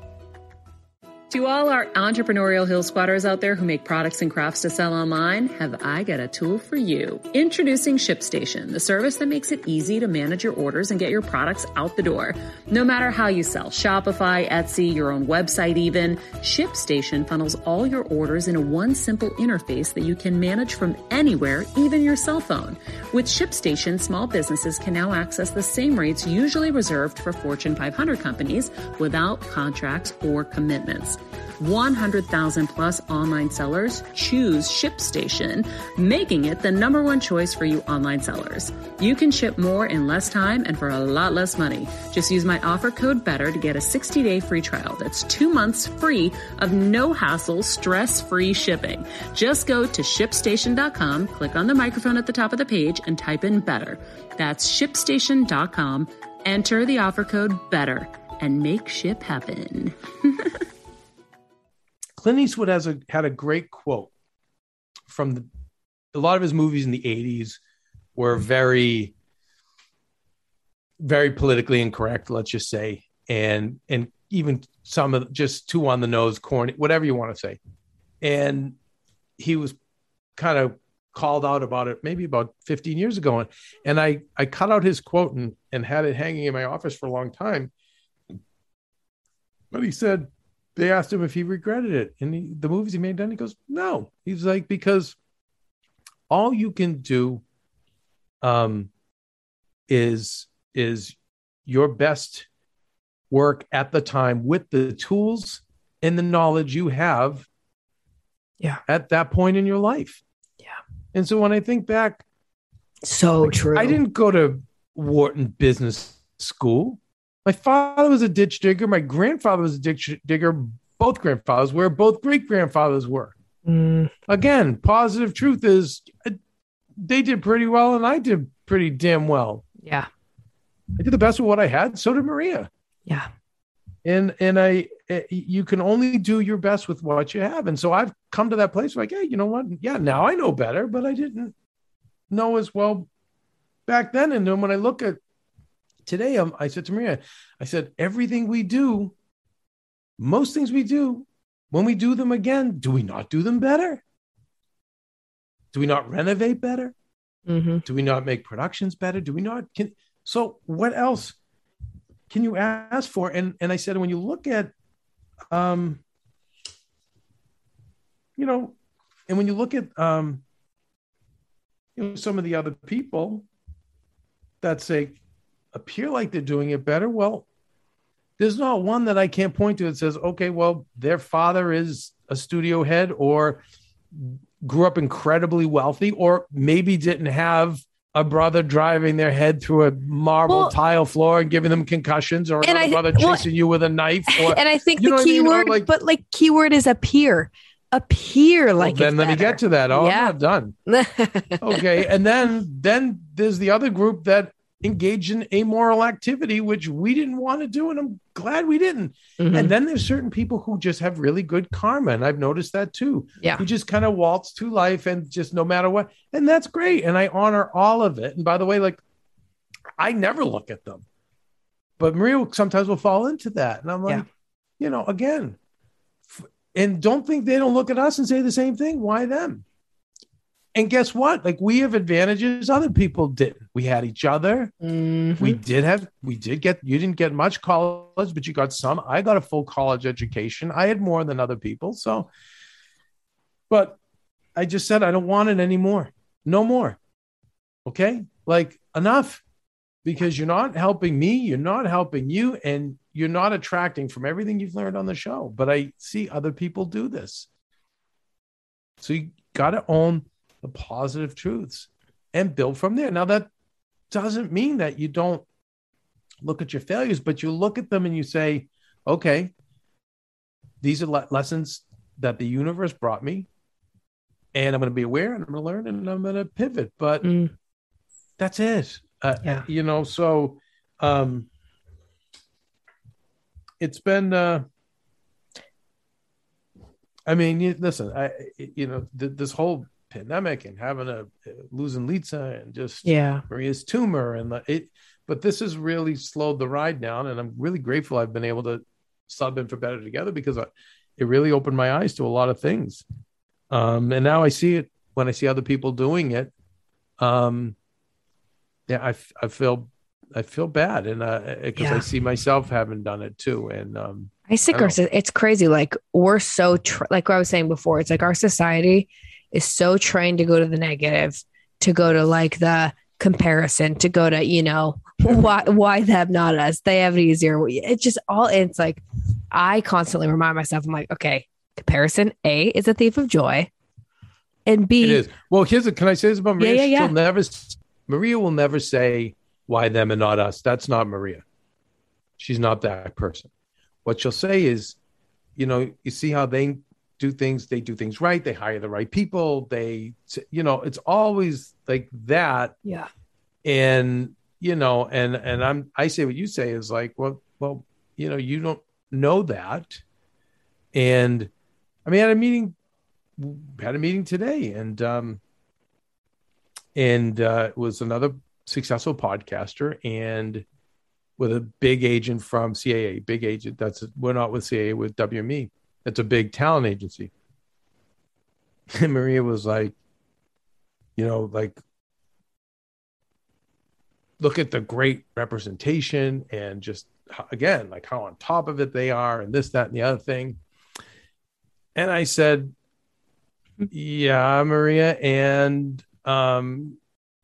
To all our entrepreneurial Hill Squatters out there who make products and crafts to sell online, have I got a tool for you. Introducing ShipStation, the service that makes it easy to manage your orders and get your products out the door. No matter how you sell, Shopify, Etsy, your own website even, ShipStation funnels all your orders in a one simple interface that you can manage from anywhere, even your cell phone. With ShipStation, small businesses can now access the same rates usually reserved for Fortune five hundred companies without contracts or commitments. one hundred thousand plus online sellers choose ShipStation, making it the number one choice for you online sellers. You can ship more in less time and for a lot less money. Just use my offer code BETTER to get a sixty day free trial. That's two months free of no hassle, stress-free shipping. Just go to ship station dot com, click on the microphone at the top of the page, and type in BETTER. That's ship station dot com. Enter the offer code BETTER and make ship happen. Clint Eastwood has a had a great quote from the, a lot of his movies in the eighties were very, very politically incorrect, let's just say, and and even some of just too on the nose, corny, whatever you want to say. And he was kind of called out about it maybe about fifteen years ago, and, and I I cut out his quote and and had it hanging in my office for a long time. But he said, they asked him if he regretted it. And he, the movies he made then, he goes, no. He's like, because all you can do um, is, is your best work at the time with the tools and the knowledge you have yeah. at that point in your life. Yeah. And so when I think back, so like, true. I didn't go to Wharton Business School. My father was a ditch digger. My grandfather was a ditch digger. Both grandfathers were. Both great-grandfathers were. Mm. Again, positive truth is uh, they did pretty well, and I did pretty damn well. Yeah. I did the best with what I had. So did Maria. Yeah. And and I, uh, you can only do your best with what you have. And so I've come to that place like, hey, you know what? Yeah, now I know better, but I didn't know as well back then. And then when I look at today, um, I said to Maria, I said, everything we do, most things we do, when we do them again, do we not do them better? Do we not renovate better? Mm-hmm. Do we not make productions better? Do we not? Can, so what else can you ask for? And and I said, when you look at, um, you know, and when you look at, um, you know, some of the other people that say, appear like they're doing it better. Well, there's not one that I can't point to that says, okay, well, their father is a studio head or grew up incredibly wealthy or maybe didn't have a brother driving their head through a marble well, tile floor and giving them concussions or another I, brother well, chasing you with a knife. Or, and I think the keyword, I mean? like, but like keyword is appear. Appear like well, then let better. me get to that. Oh, yeah. I'm not done. Okay. And then, then there's the other group that engage in amoral activity, which we didn't want to do. And I'm glad we didn't. Mhm. And then there's certain people who just have really good karma. And I've noticed that too. Yeah. Who just kind of waltz through life and just no matter what. And that's great. And I honor all of it. And by the way, like I never look at them, but Maria sometimes will fall into that. And I'm like, Yeah. you know, again, f- and don't think they don't look at us and say the same thing. Why them? And guess what? Like we have advantages other people didn't. We had each other. Mhm. We did have, we did get, you didn't get much college, but you got some. I got a full college education. I had more than other people. So, but I just said, I don't want it anymore. No more. Okay. Like enough, because you're not helping me. You're not helping you. And you're not attracting from everything you've learned on the show. But I see other people do this. So you got to own the positive truths and build from there. Now that doesn't mean that you don't look at your failures, but you look at them and you say, okay, these are le- lessons that the universe brought me and I'm going to be aware and I'm going to learn and I'm going to pivot, but Mm. that's it. Uh, Yeah. You know, so um, it's been, uh, I mean, you, listen, I, you know, th- this whole pandemic and having a losing Lisa and just Yeah. Maria's tumor and the, it, but this has really slowed the ride down. And I'm really grateful I've been able to sub in for Better Together because I, it really opened my eyes to a lot of things. Um, and now I see it when I see other people doing it. Um, yeah, I, I feel, I feel bad. And, uh, because Yeah. I see myself having done it too. And, um, I think I our, don't it's crazy. Like we're so, tra- like I was saying before, it's like our society is so trained to go to the negative, to go to like the comparison, to go to, you know, why, why them, not us? They have it easier. It's just all, it's like, I constantly remind myself, I'm like, okay, comparison, A, is a thief of joy. And B, It is. Well, here's a, can I say this about Maria? Yeah, yeah, yeah. She'll never, Maria will never say why them and not us. That's not Maria. She's not that person. What she'll say is, you know, you see how they do things, they do things right. They hire the right people. They, you know, it's always like that. yeah, And, you know, and, and I'm, I say what you say is like, well, well, you know, you don't know that. And I mean, I had a meeting, had a meeting today and, um, and, uh, it was another successful podcaster and with a big agent from C A A, big agent. That's, we're not with C A A, with W M E. That's a big talent agency. And Maria was like, you know, like, look at the great representation and just, again, like how on top of it they are and this, that, and the other thing. And I said, yeah, Maria. And um,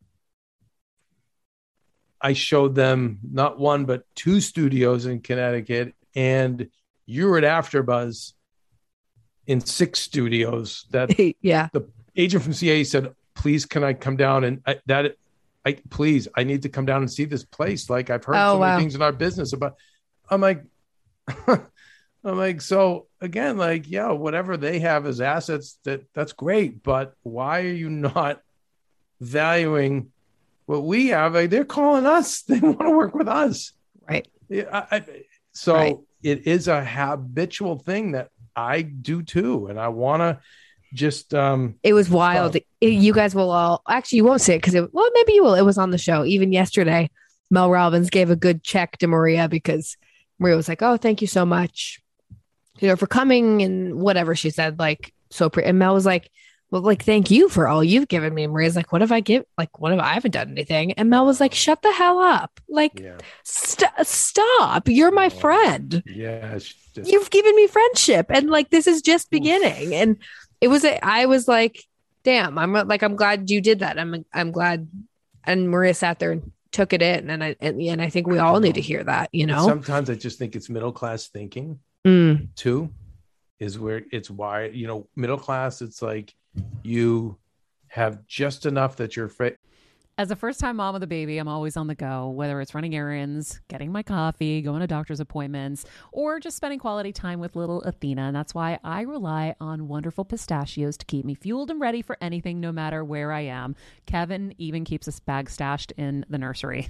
I showed them not one, but two studios in Connecticut. And you were at AfterBuzz in six studios that yeah, the agent from C A A said, please, can I come down? And I, that, I, please, I need to come down and see this place. Like I've heard Oh, so many wow. things in our business about, I'm like, I'm like, so again, like, yeah, whatever they have as assets, that that's great. But why are you not valuing what we have? Like, they're calling us. They want to work with us. right. Yeah, I, I, so Right. it is a habitual thing that I do too. And I want to just, um, It was wild. Well- It- you guys will all actually, you won't see it because it, well, maybe you will. It was on the show. Even yesterday, Mel Robbins gave a good check to Maria because Maria was like, oh, thank you so much, you know, for coming and whatever she said, like, so pretty. And Mel was like, well, like, thank you for all you've given me. And Maria's like, what have I give? Like, what have I haven't done anything? And Mel was like, shut the hell up. Like, yeah, st- stop. You're my Oh. friend. yeah, it's just, You've given me friendship. And like, this is just beginning. And it was, a, I was like, damn, I'm like, I'm glad you did that. I'm, I'm glad. And Maria sat there and took it in. And I, and, and I think we all need to hear that, you know? sometimes I just think it's middle-class thinking Mm, too, is where it's why, you know, middle class, it's like you have just enough that you're afraid. As a first-time mom of the baby, I'm always on the go, whether it's running errands, getting my coffee, going to doctor's appointments, or just spending quality time with little Athena. And that's why I rely on Wonderful Pistachios to keep me fueled and ready for anything, no matter where I am. Kevin even keeps a bag stashed in the nursery.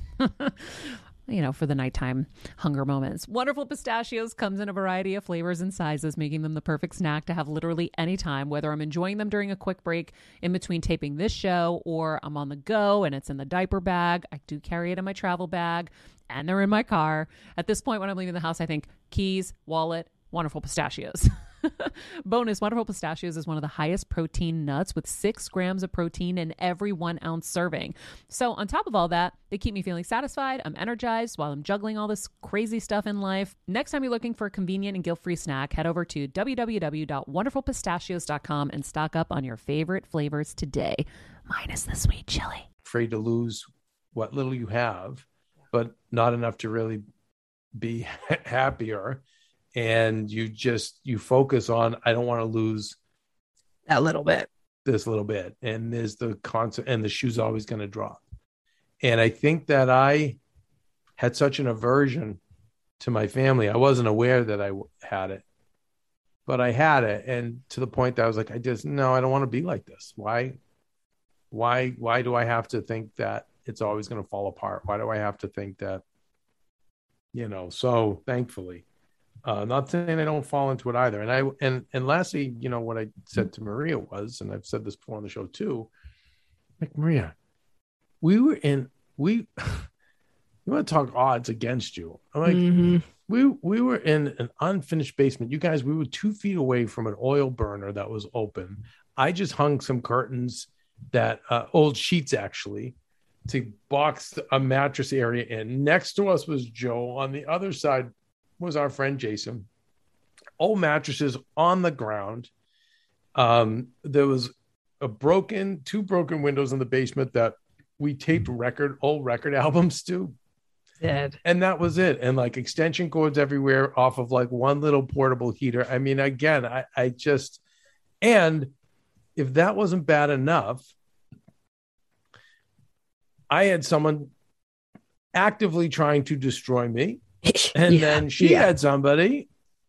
You know, for the nighttime hunger moments. Wonderful Pistachios comes in a variety of flavors and sizes, making them the perfect snack to have literally any time, whether I'm enjoying them during a quick break in between taping this show or I'm on the go and it's in the diaper bag. I do carry it in my travel bag and they're in my car. At this point, when I'm leaving the house, I think keys, wallet, Wonderful Pistachios. Bonus, Wonderful Pistachios is one of the highest protein nuts with six grams of protein in every one ounce serving. So on top of all that, they keep me feeling satisfied. I'm energized while I'm juggling all this crazy stuff in life. Next time you're looking for a convenient and guilt-free snack, head over to w w w dot wonderful pistachios dot com and stock up on your favorite flavors today. Minus the sweet chili. Afraid to lose what little you have, but not enough to really be happier. And you just, you focus on, I don't want to lose that little bit, this little bit. And there's the concept, and the shoe's always going to drop. And I think that I had such an aversion to my family. I wasn't aware that I had it, but I had it. And to the point that I was like, I just, no, I don't want to be like this. Why, why, why do I have to think that it's always going to fall apart? Why do I have to think that, you know, so thankfully, Uh, not saying I don't fall into it either. And I and and lastly, you know, what I said to Maria was, and I've said this before on the show too, like, Maria, we were in we you want to talk odds against you. I'm like, mm-hmm. we we were in an unfinished basement. You guys, we were two feet away from an oil burner that was open. I just hung some curtains that uh, old sheets actually to box a mattress area in. Next to us was Joe. On the other side was our friend Jason. Old mattresses on the ground. Um, there was a broken, two broken windows in the basement that we taped record, old record albums to. Dead. And that was it. And like extension cords everywhere off of like one little portable heater. I mean, again, I, I just, and if that wasn't bad enough, I had someone actively trying to destroy me. And yeah, then she yeah. had somebody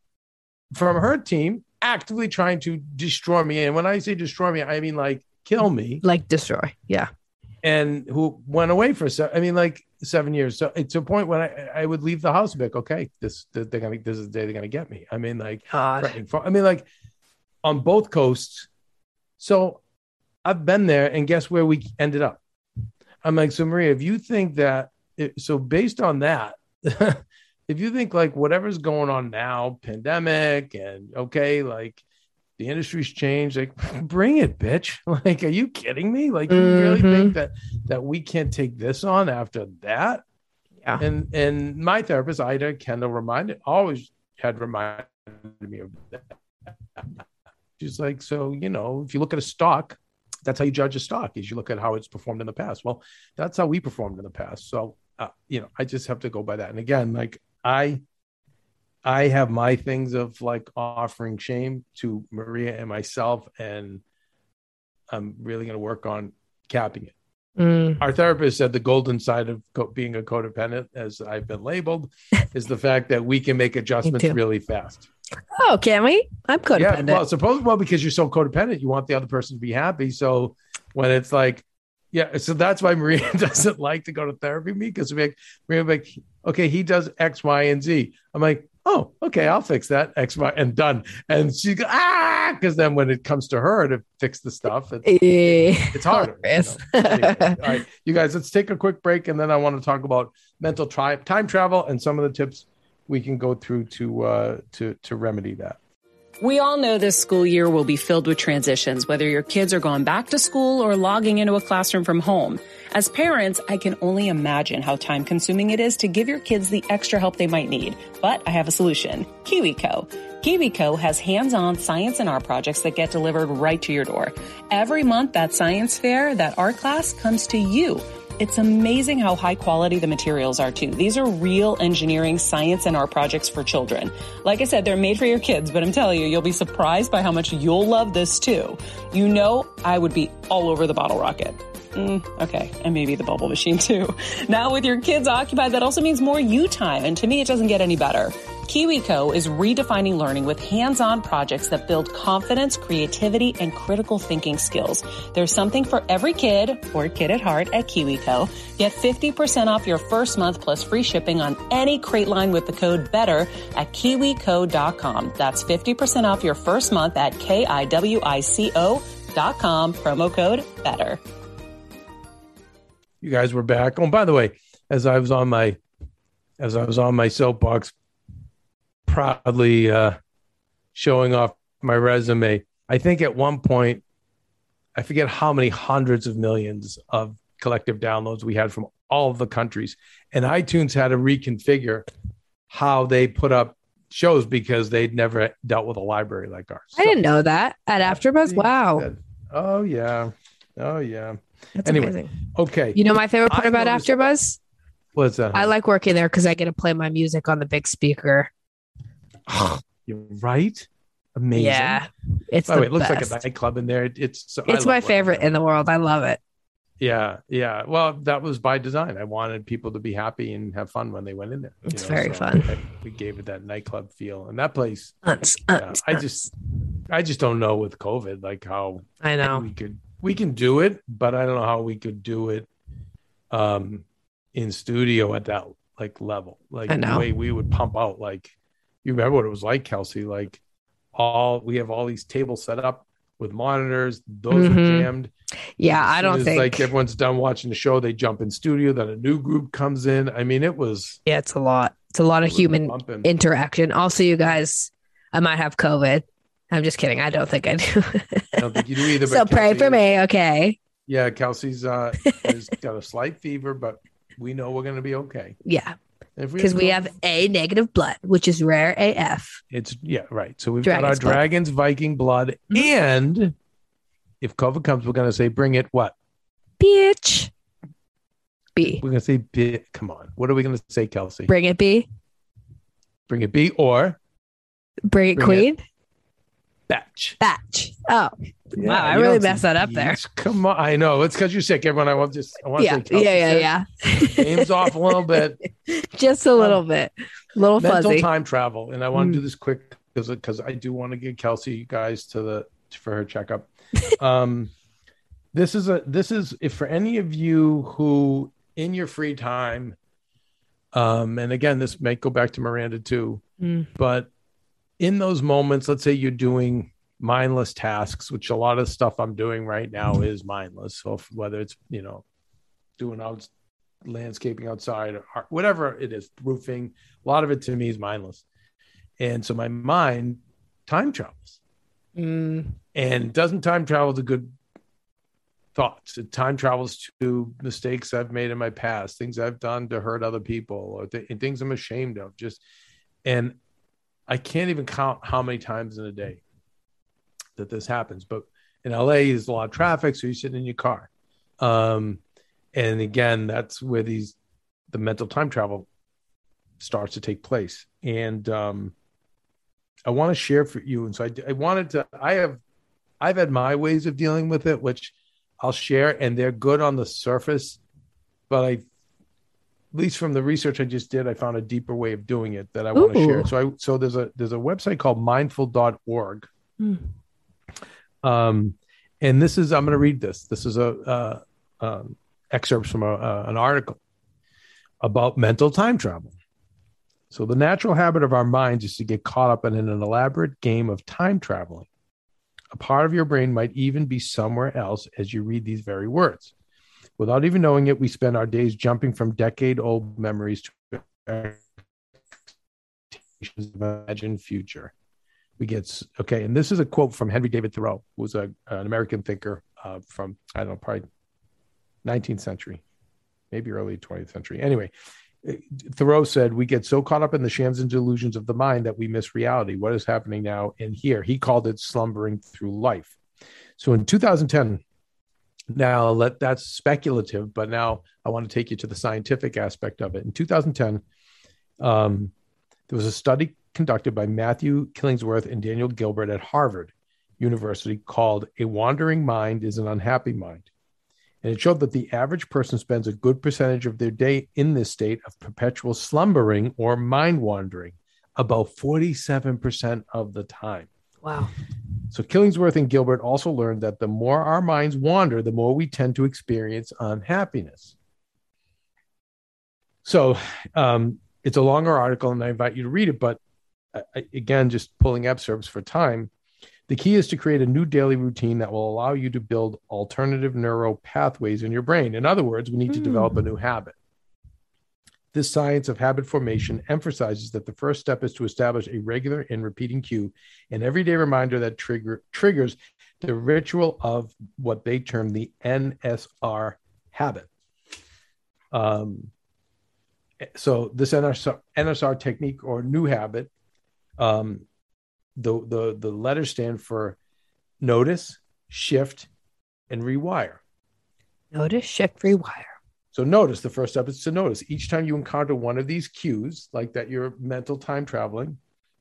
from her team actively trying to destroy me. And when I say destroy me, I mean like kill me. Like destroy. Yeah. And who went away for, se- I mean, like seven years. So it's a point when I, I would leave the house and be like, okay, this, they're gonna, this is the day they're going to get me. I mean, like, I mean, like on both coasts. So I've been there and guess where we ended up? I'm like, so Maria, if you think that, it, so based on that, if you think like whatever's going on now, pandemic and okay, like the industry's changed, like bring it, bitch. Like, are you kidding me? Like, mm-hmm. you really think that, that we can't take this on after that? Yeah. And, and my therapist, Ida Kendall, reminded, always had reminded me of that. She's like, so, you know, if you look at a stock, that's how you judge a stock is you look at how it's performed in the past. Well, that's how we performed in the past. So, uh, you know, I just have to go by that. And again, like, I, I have my things of like offering shame to Maria and myself, and I'm really going to work on capping it. Mm. Our therapist said the golden side of co- being a codependent, as I've been labeled, is the fact that we can make adjustments really fast. Oh, can we? I'm codependent. Yeah, well, suppose well because you're so codependent, you want the other person to be happy. So when it's like, yeah, so that's why Maria doesn't like to go to therapy with me, because we like, Maria like, okay, he does X, Y, and Z. I'm like, oh, okay, I'll fix that X, Y, and done. And she goes, ah, because then when it comes to her to fix the stuff, it's, it's harder. You know? Anyway, all right, you guys, let's take a quick break, and then I want to talk about mental tri- time travel and some of the tips we can go through to uh, to to remedy that. We all know this school year will be filled with transitions, whether your kids are going back to school or logging into a classroom from home. As parents, I can only imagine how time-consuming it is to give your kids the extra help they might need. But I have a solution. KiwiCo. KiwiCo has hands-on science and art projects that get delivered right to your door. Every month, that science fair, that art class comes to you. It's amazing how high quality the materials are too. These are real engineering, science, and art projects for children. Like I said, they're made for your kids, but I'm telling you, you'll be surprised by how much you'll love this too. You know, I would be all over the bottle rocket. Mm, okay, and maybe the bubble machine too. Now with your kids occupied, that also means more you time, and to me, it doesn't get any better. KiwiCo is redefining learning with hands-on projects that build confidence, creativity, and critical thinking skills. There's something for every kid, or kid at heart, at KiwiCo. Get fifty percent off your first month plus free shipping on any crate line with the code BETTER at kiwi co dot com. That's fifty percent off your first month at K I W I C O dot com, promo code BETTER. You guys were back. Oh, by the way, as I was on my, as I was on my soapbox, proudly uh, showing off my resume, I think at one point, I forget how many hundreds of millions of collective downloads we had from all of the countries, and iTunes had to reconfigure how they put up shows because they'd never dealt with a library like ours. I so, didn't know that at AfterBuzz. Wow. Oh yeah. Oh yeah. That's anyway, amazing. Okay. You know my favorite part I about noticed- AfterBuzz? What's that? I like working there because I get to play my music on the big speaker. You're right. Amazing. Yeah, it's By the the way, it looks best. like a nightclub in there. It's so, It's my favorite in the world. I love it. Yeah, yeah. Well, that was by design. I wanted people to be happy and have fun when they went in there. you It's know, very so fun. I- we gave it that nightclub feel, and that place. Uns, yeah, uns, I uns. just, I just don't know with COVID, like how I know. we could, we can do it, but I don't know how we could do it, um, in studio at that like level, like I know. the way we would pump out. Like, you remember what it was like, Kelsey? Like, all we have all these tables set up with monitors; those Mhm. are jammed. Yeah, As I soon don't as, think. like everyone's done watching the show, they jump in studio. Then a new group comes in. I mean, it was Yeah, it's a lot. It's a lot of it was human bumping. interaction. Also, you guys, I might have COVID. I'm just kidding. I don't think I do. I don't think you do either. So but pray Kelsey for is- me, okay? Yeah, Kelsey's uh, has got a slight fever, but we know we're going to be okay. Yeah, If because we have A negative blood, which is rare A F. it's yeah right. So we've got our Dragon's blood. dragons Viking blood, and if COVID comes, we're going to say bring it. What Bitch. B. we're going to say? Bi- Come on, what are we going to say, Kelsey? Bring it, B. Bring it, B or Bring it, Bring Queen. batch. Batch. Oh, Yeah, wow. I you really don't say messed that up there. beach. Come on, I know it's because you're sick. Everyone, I want just I want Yeah, to say Kelsey yeah, said, yeah, yeah. Game's off a little bit. Just a little bit. A little Mental fuzzy. time travel, and I want Mm. to do this quick because because I do want to get Kelsey you guys to the for her checkup. um, this is a this is if for any of you who in your free time, um, and again this may go back to Miranda too, Mm. but in those moments, let's say you're doing mindless tasks, which a lot of stuff I'm doing right now is mindless. So if, whether it's you know doing out landscaping outside or art- whatever it is, roofing, a lot of it to me is mindless. And so my mind time travels. Mm. And doesn't time travel to good thoughts? It time travels to mistakes I've made in my past, things I've done to hurt other people, or th- things I'm ashamed of. Just and I can't even count how many times in a day that this happens. But in L A, there's a lot of traffic, so you're sitting in your car. Um, and again, that's where these the mental time travel starts to take place. And um, I want to share for you. And so I, I wanted to. I have, I've had my ways of dealing with it, which I'll share, and they're good on the surface. But I, at least from the research I just did, I found a deeper way of doing it that I want to Ooh. share. So I, so there's a there's a website called mindful dot org. Mm. Um, and this is I'm going to read this. This is a uh, um, excerpts from a, uh, an article about mental time travel. So the natural habit of our minds is to get caught up in an elaborate game of time traveling. A part of your brain might even be somewhere else as you read these very words. Without even knowing it, we spend our days jumping from decade-old memories to expectations of imagined future. We get s- okay, and this is a quote from Henry David Thoreau, who was a, an American thinker uh, from I don't know, probably nineteenth century, maybe early twentieth century. Anyway, Thoreau said, "We get so caught up in the shams and delusions of the mind that we miss reality. What is happening now and here?" He called it slumbering through life. So in two thousand ten, Now, let that's speculative, but now I want to take you to the scientific aspect of it. In two thousand ten, um, there was a study conducted by Matthew Killingsworth and Daniel Gilbert at Harvard University called "A Wandering Mind is an Unhappy Mind." And it showed that the average person spends a good percentage of their day in this state of perpetual slumbering or mind wandering, about forty-seven percent of the time. Wow. So Killingsworth and Gilbert also learned that the more our minds wander, the more we tend to experience unhappiness. So um, it's a longer article, and I invite you to read it. But uh, again, just pulling excerpts for time. The key is to create a new daily routine that will allow you to build alternative neural pathways in your brain. In other words, we need to mm. develop a new habit. This science of habit formation emphasizes that the first step is to establish a regular and repeating cue, an everyday reminder that trigger, triggers the ritual of what they term the N S R habit. Um, so this N S R, N S R technique or new habit, um, the, the, the letters stand for notice, shift, and rewire. Notice, shift, rewire. So notice, the first step is to notice. Each time you encounter one of these cues, like that you're mental time traveling,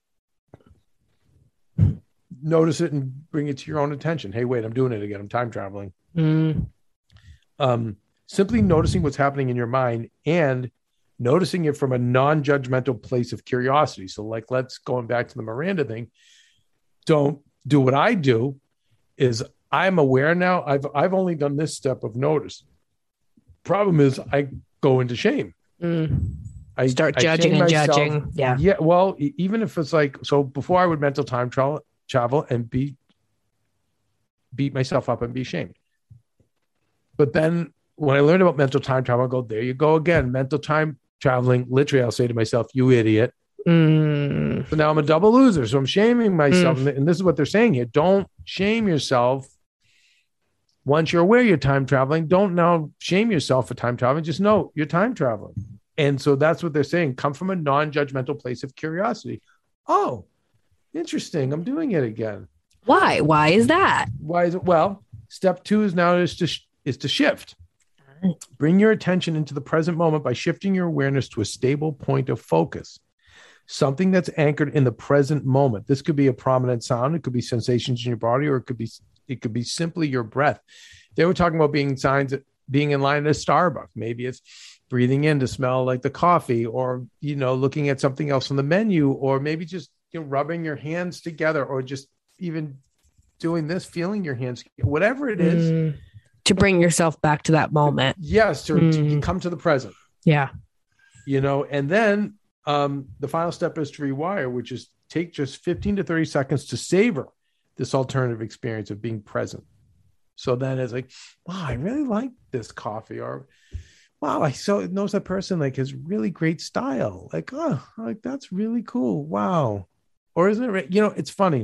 notice it and bring it to your own attention. Hey, wait, I'm doing it again. I'm time traveling. Mm. Um, simply noticing what's happening in your mind and noticing it from a non-judgmental place of curiosity. So like, let's going back to the Miranda thing. Don't do what I do is I'm aware now. I've, I've only done this step of notice. Problem is I go into shame. Mm. I start I judging and myself. judging. Yeah. Yeah. Well, even if it's like, so before I would mental time travel, travel and be, beat myself up and be shamed. But then when I learned about mental time travel, I go, there you go again. Mental time traveling. Literally, I'll say to myself, you idiot. Mm. So now I'm a double loser. So I'm shaming myself. Mm. And this is what they're saying here. Don't shame yourself. Once you're aware you're time traveling, don't now shame yourself for time traveling. Just know you're time traveling. And so that's what they're saying. Come from a non-judgmental place of curiosity. Oh, interesting. I'm doing it again. Why? Why is that? Why is it? Well, step two is now is to, sh- is to shift. Bring your attention into the present moment by shifting your awareness to a stable point of focus. Something that's anchored in the present moment. This could be a prominent sound. It could be sensations in your body, or it could be it could be simply your breath. They were talking about being signs of being in line at a Starbucks. Maybe it's breathing in to smell like the coffee, or you know, looking at something else on the menu, or maybe just you know, rubbing your hands together, or just even doing this, feeling your hands, whatever it is, mm. to bring yourself back to that moment. Yes, to, mm. to come to the present. Yeah, you know, and then. Um, the final step is to rewire, which is take just fifteen to thirty seconds to savor this alternative experience of being present. So then it's like, wow, I really like this coffee, or wow, I so knows that person like has really great style. Like, oh, like that's really cool. Wow. Or isn't it, you know, it's funny.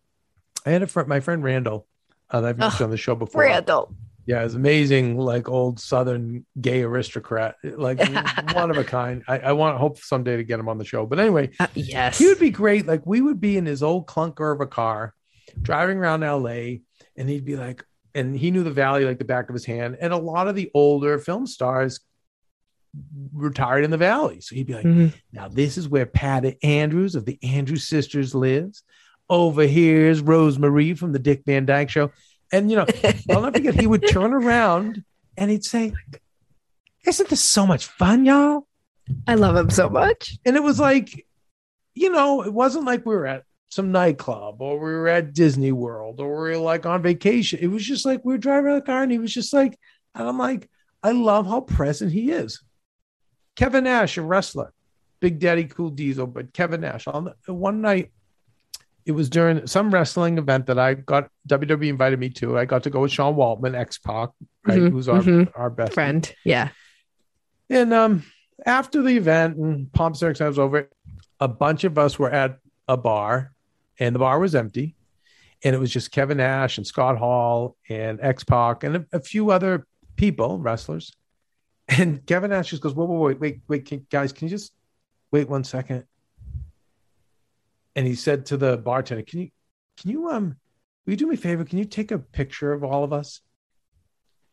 I had a friend, my friend Randall, uh, that I've mentioned oh, on the show before. Randall. Yeah, it's amazing, like old Southern gay aristocrat, like one of a kind. I, I want to hope someday to get him on the show. But anyway, uh, yes, he would be great. Like we would be in his old clunker of a car, driving around L A, and he'd be like, and he knew the valley like the back of his hand. And a lot of the older film stars retired in the valley, so he'd be like, mm-hmm. "Now this is where Patty Andrews of the Andrews Sisters lives. Over here is Rosemarie from the Dick Van Dyke Show." And, you know, I'll never forget, he would turn around and he'd say, isn't this so much fun, y'all? I love him so much. And it was like, you know, it wasn't like we were at some nightclub or we were at Disney World or we were like on vacation. It was just like we were driving around the car and he was just like, and I'm like, I love how present he is. Kevin Nash, a wrestler, Big Daddy Cool Diesel, but Kevin Nash. On one night, it was during some wrestling event that I got, W W E invited me to. I got to go with Sean Waltman, X-Pac, right? Mm-hmm, Who's our, mm-hmm. our best friend. Yeah. And um, after the event and Pomp Circus was over, a bunch of us were at a bar and the bar was empty. And it was just Kevin Nash and Scott Hall and X-Pac and a, a few other people, wrestlers. And Kevin Nash just goes, wait, wait, wait, wait, wait, can, guys, can you just wait one second? And he said to the bartender, can you, can you, um, will you do me a favor? Can you take a picture of all of us?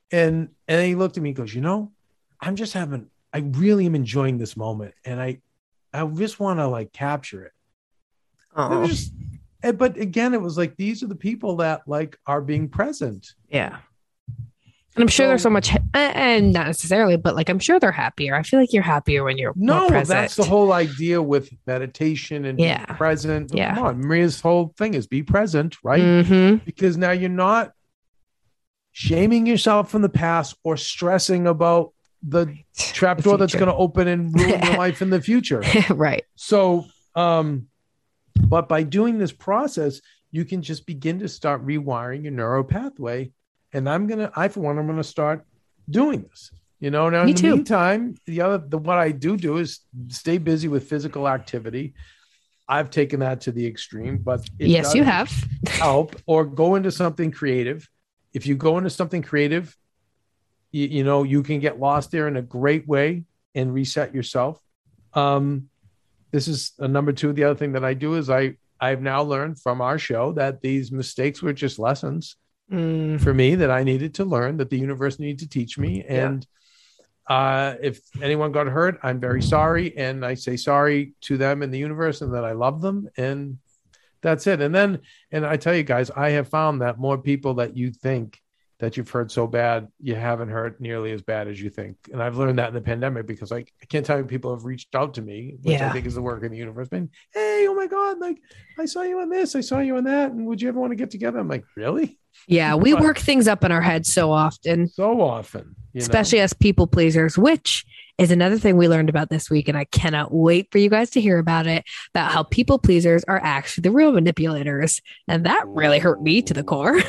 And and then he looked at me and goes, you know, I'm just having, I really am enjoying this moment. And I, I just want to like capture it. It was just, but again, it was like, these are the people that like are being present. Yeah. And I'm sure So- there's so much, and not necessarily, but like, I'm sure they're happier. I feel like you're happier when you're more No, present. that's the whole idea with meditation and Yeah. being present. Yeah. Come on, Maria's whole thing is be present, right? Mhm. Because now you're not shaming yourself from the past or stressing about the trap door that's future. going to open and ruin your life in the future. Right. So, um, but by doing this process, you can just begin to start rewiring your neural pathway. And I'm gonna, I for one, I'm gonna start doing this. You know, now Me in the too. meantime, the other, the what I do do is stay busy with physical activity. I've taken that to the extreme, but it Yes, you does have. help. Or go into something creative. If you go into something creative, you, you know, you can get lost there in a great way and reset yourself. Um, this is a number two. The other thing that I do is I, I've now learned from our show that these mistakes were just lessons Mm. for me that I needed to learn, that the universe needed to teach me. And uh, if anyone got hurt, I'm very sorry. And I say sorry to them in the universe and that I love them. And that's it. And then, and I tell you guys, I have found that more people that you think that you've hurt so bad, you haven't hurt nearly as bad as you think. And I've learned that in the pandemic because like, I can't tell you people have reached out to me, which Yeah. I think is the work of the universe. Been, hey, oh my God, like I saw you on this, I saw you on that. And would you ever want to get together? I'm like, really? Yeah. We But- work things up in our heads so often, So often, you know? especially as people pleasers, which is another thing we learned about this week. And I cannot wait for you guys to hear about it, about how people pleasers are actually the real manipulators. And that really hurt me to the core.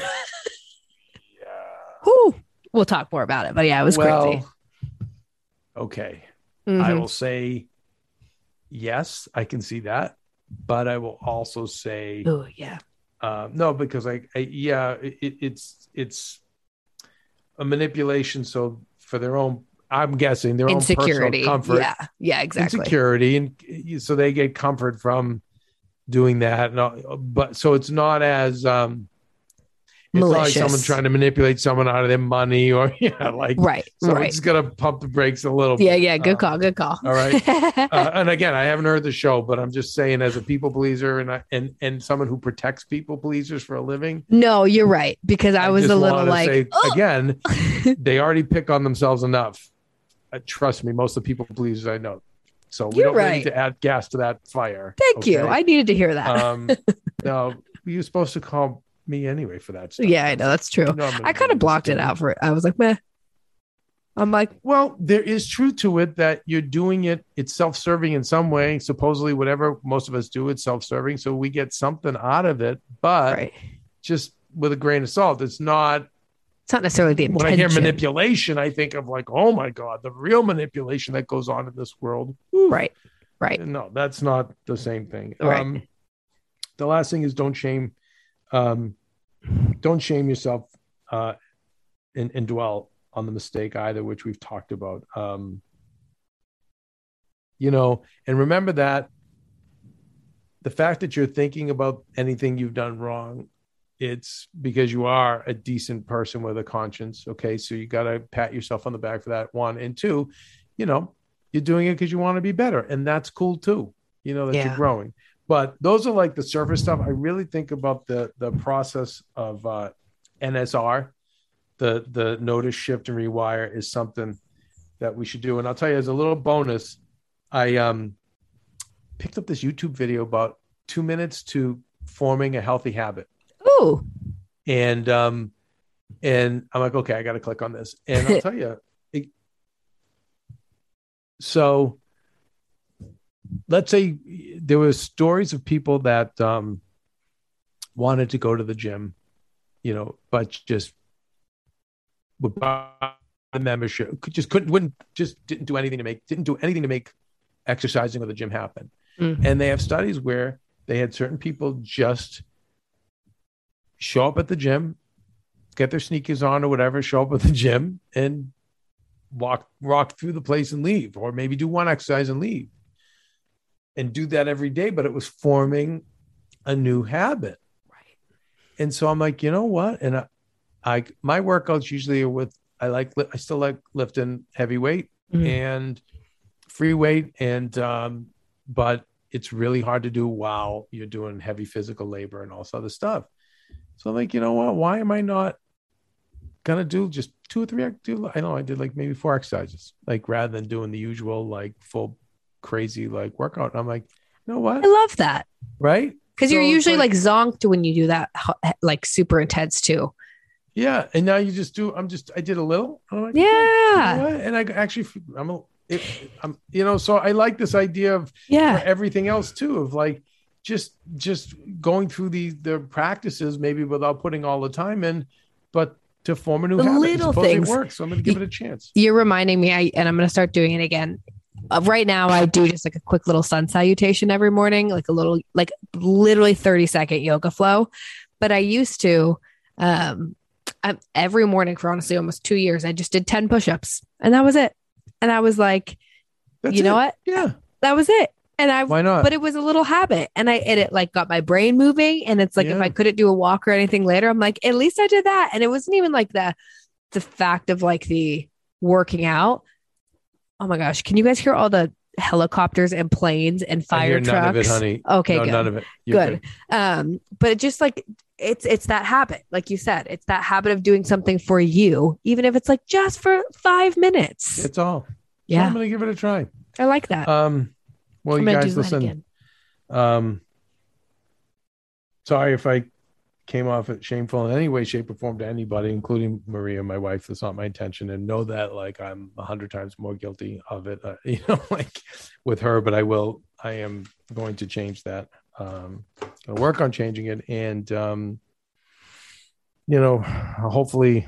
Whew. We'll talk more about it. But yeah, it was crazy. Okay. Mhm. I will say, yes, I can see that. But I will also say, Oh, yeah. uh, no, because I, I yeah, it, it's, it's a manipulation. So for their own, I'm guessing their own Insecurity. personal comfort, Yeah. Yeah, exactly. insecurity. And so they get comfort from doing that. No, but so it's not as, um, it's not like Malicious. someone trying to manipulate someone out of their money or yeah, like Right. so right. it's gonna pump the brakes a little Yeah. bit. Yeah. Good Uh, call. Good call. all right. uh, and again, I haven't heard the show, but I'm just saying, as a people pleaser and I, and and someone who protects people pleasers for a living, No, you're right. Because I was just a little wanna like, say, "Oh." again, they already pick on themselves enough. Uh, trust me, most of the people pleasers I know. So we You're don't really right. need to add gas to that fire. Thank you. okay? I needed to hear that. um, no, you're supposed to call me anyway for that stuff. yeah, I know. That's true. You know I'm gonna I kind do of blocked this. it out for it. I was like, meh. I'm like, Well, there is truth to it that you're doing it. It's self-serving in some way. Supposedly, whatever most of us do, it's self-serving. So we get something out of it, but right. just with a grain of salt. It's not. It's not necessarily the When I intention. hear manipulation, I think of like, oh my God, the real manipulation that goes on in this world. Whew. Right. Right. No, that's not the same thing. Right. Um, the last thing is don't shame, um, don't shame yourself uh, and, and dwell on the mistake either, which we've talked about. Um, you know, and remember that the fact that you're thinking about anything you've done wrong, it's because you are a decent person with a conscience. Okay. So you got to pat yourself on the back for that, one. And two, you know, you're doing it because you want to be better. And that's cool too. You know, that Yeah. you're growing. But those are like the surface stuff. I really think about the the process of uh, N S R, the the notice, shift, and rewire is something that we should do. And I'll tell you, as a little bonus, I um, picked up this YouTube video about two minutes to forming a healthy habit. Ooh. And um, and I'm like, okay, I got to click on this. And I'll tell you, it, so let's say there were stories of people that um, wanted to go to the gym, you know, but just would buy the membership, could- just couldn't, wouldn't, just didn't do anything to make, didn't do anything to make exercising or the gym happen. Mhm. And they have studies where they had certain people just show up at the gym, get their sneakers on or whatever, show up at the gym and walk, walk through the place and leave, or maybe do one exercise and leave. And do that every day, but it was forming a new habit. Right. And so I'm like, you know what? And I, I my workouts usually are with I like, I still like lifting heavy weight Mhm. and free weight. And, um, but it's really hard to do while you're doing heavy physical labor and all this other stuff. So like, you know what, why am I not gonna do just two or three? Do I know I did like maybe four exercises, like rather than doing the usual, like full crazy, like workout. And I'm like, you know what? I love that. Right. Because So you're it's usually like- like, zonked when you do that, ho- like super intense too. Yeah. And now you just do, I'm just, I did a little. I'm like, Yeah. you know what? And I actually, I'm, a, it, I'm, you know, so I like this idea of Yeah. for everything else too, of like, just, just going through the, the practices, maybe without putting all the time in, but to form a new The habit. little Suppose it things. works. So I'm going to give it a chance. You're reminding me, I, and I'm going to start doing it again. Uh, right now, I do just like a quick little sun salutation every morning, like a little, like literally thirty second yoga flow. But I used to, um, I, every morning for honestly almost two years, I just did ten push-ups and that was it. And I was like, That's you know it. what? Yeah. That was it. And I, Why not? but it was a little habit and I, and it like got my brain moving. And it's like, if Yeah. I couldn't do a walk or anything later, I'm like, at least I did that. And it wasn't even like the, the fact of like the working out. Oh my gosh. Can you guys hear all the helicopters and planes and I fire hear trucks? none of it, honey. Okay, No, good. none of it. You're Good. Um, but it just like, it's, it's that habit. Like you said, it's that habit of doing something for you, even if it's like just for five minutes. It's all. So yeah. I'm going to give it a try. I like that. Um, well, I'm you gonna guys do that listen. again. Um, sorry if I came off it shameful in any way, shape, or form to anybody, including Maria, my wife. That's not my intention, and know that like I'm a hundred times more guilty of it. Uh, you know, like with her, but I will. I am going to change that. Um, gonna work on changing it, and um, you know, hopefully,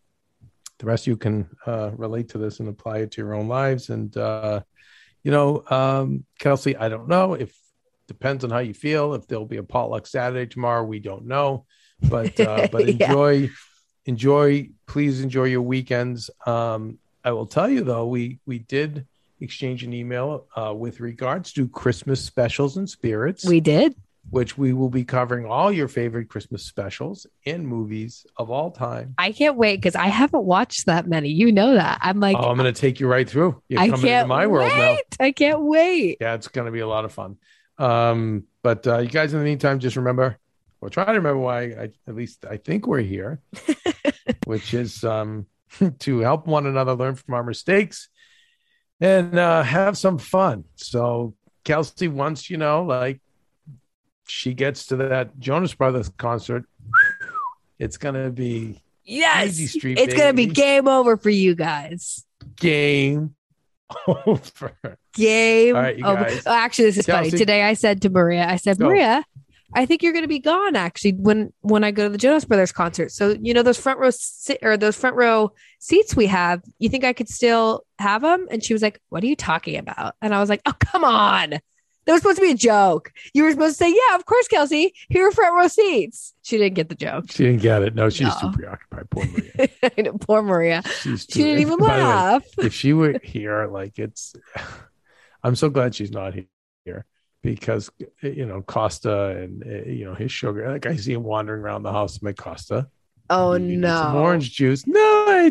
the rest of you can uh, relate to this and apply it to your own lives. And uh, you know, um, Kelsey, I don't know if. Depends on how you feel. If there'll be a potluck Saturday tomorrow, we don't know. But uh, but Yeah. enjoy, enjoy. Please enjoy your weekends. Um, I will tell you though, we we did exchange an email uh, with regards to Christmas specials and spirits, We did. which we will be covering all your favorite Christmas specials and movies of all time. I can't wait because I haven't watched that many. You know that. I'm like, Oh, I'm going to take you right through. You're I coming can't into my world now. wait. I can't wait. Yeah, it's going to be a lot of fun. Um, but uh, you guys, in the meantime, just remember, or try to remember why I, at least I think we're here, which is um, to help one another learn from our mistakes and uh, have some fun. So Kelsey, once, you know, like she gets to that Jonas Brothers concert, it's going to be Yes. Easy Street, it's going to be baby. game over for you guys. game over. Game All right, you over. guys. Oh, actually, this is funny. Kelsey. Today I said to Maria, I said, Go. Maria, I think you're going to be gone actually when when I go to the Jonas Brothers concert. So, you know, those front row si- or those front row seats we have, you think I could still have them? And she was like, what are you talking about? And I was like, oh, come on. That was supposed to be a joke. You were supposed to say, yeah, of course, Kelsey, here are front row seats. She didn't get the joke. She didn't get it. No, she's No. too preoccupied. Poor Maria. I know, poor Maria. She's too, She didn't even by the way, laugh. if she were here, like it's, I'm so glad she's not here because, you know, Costa and, uh, you know, his sugar, like I see him wandering around the house. I'm like, Costa, Oh, you need some no. orange juice. No, I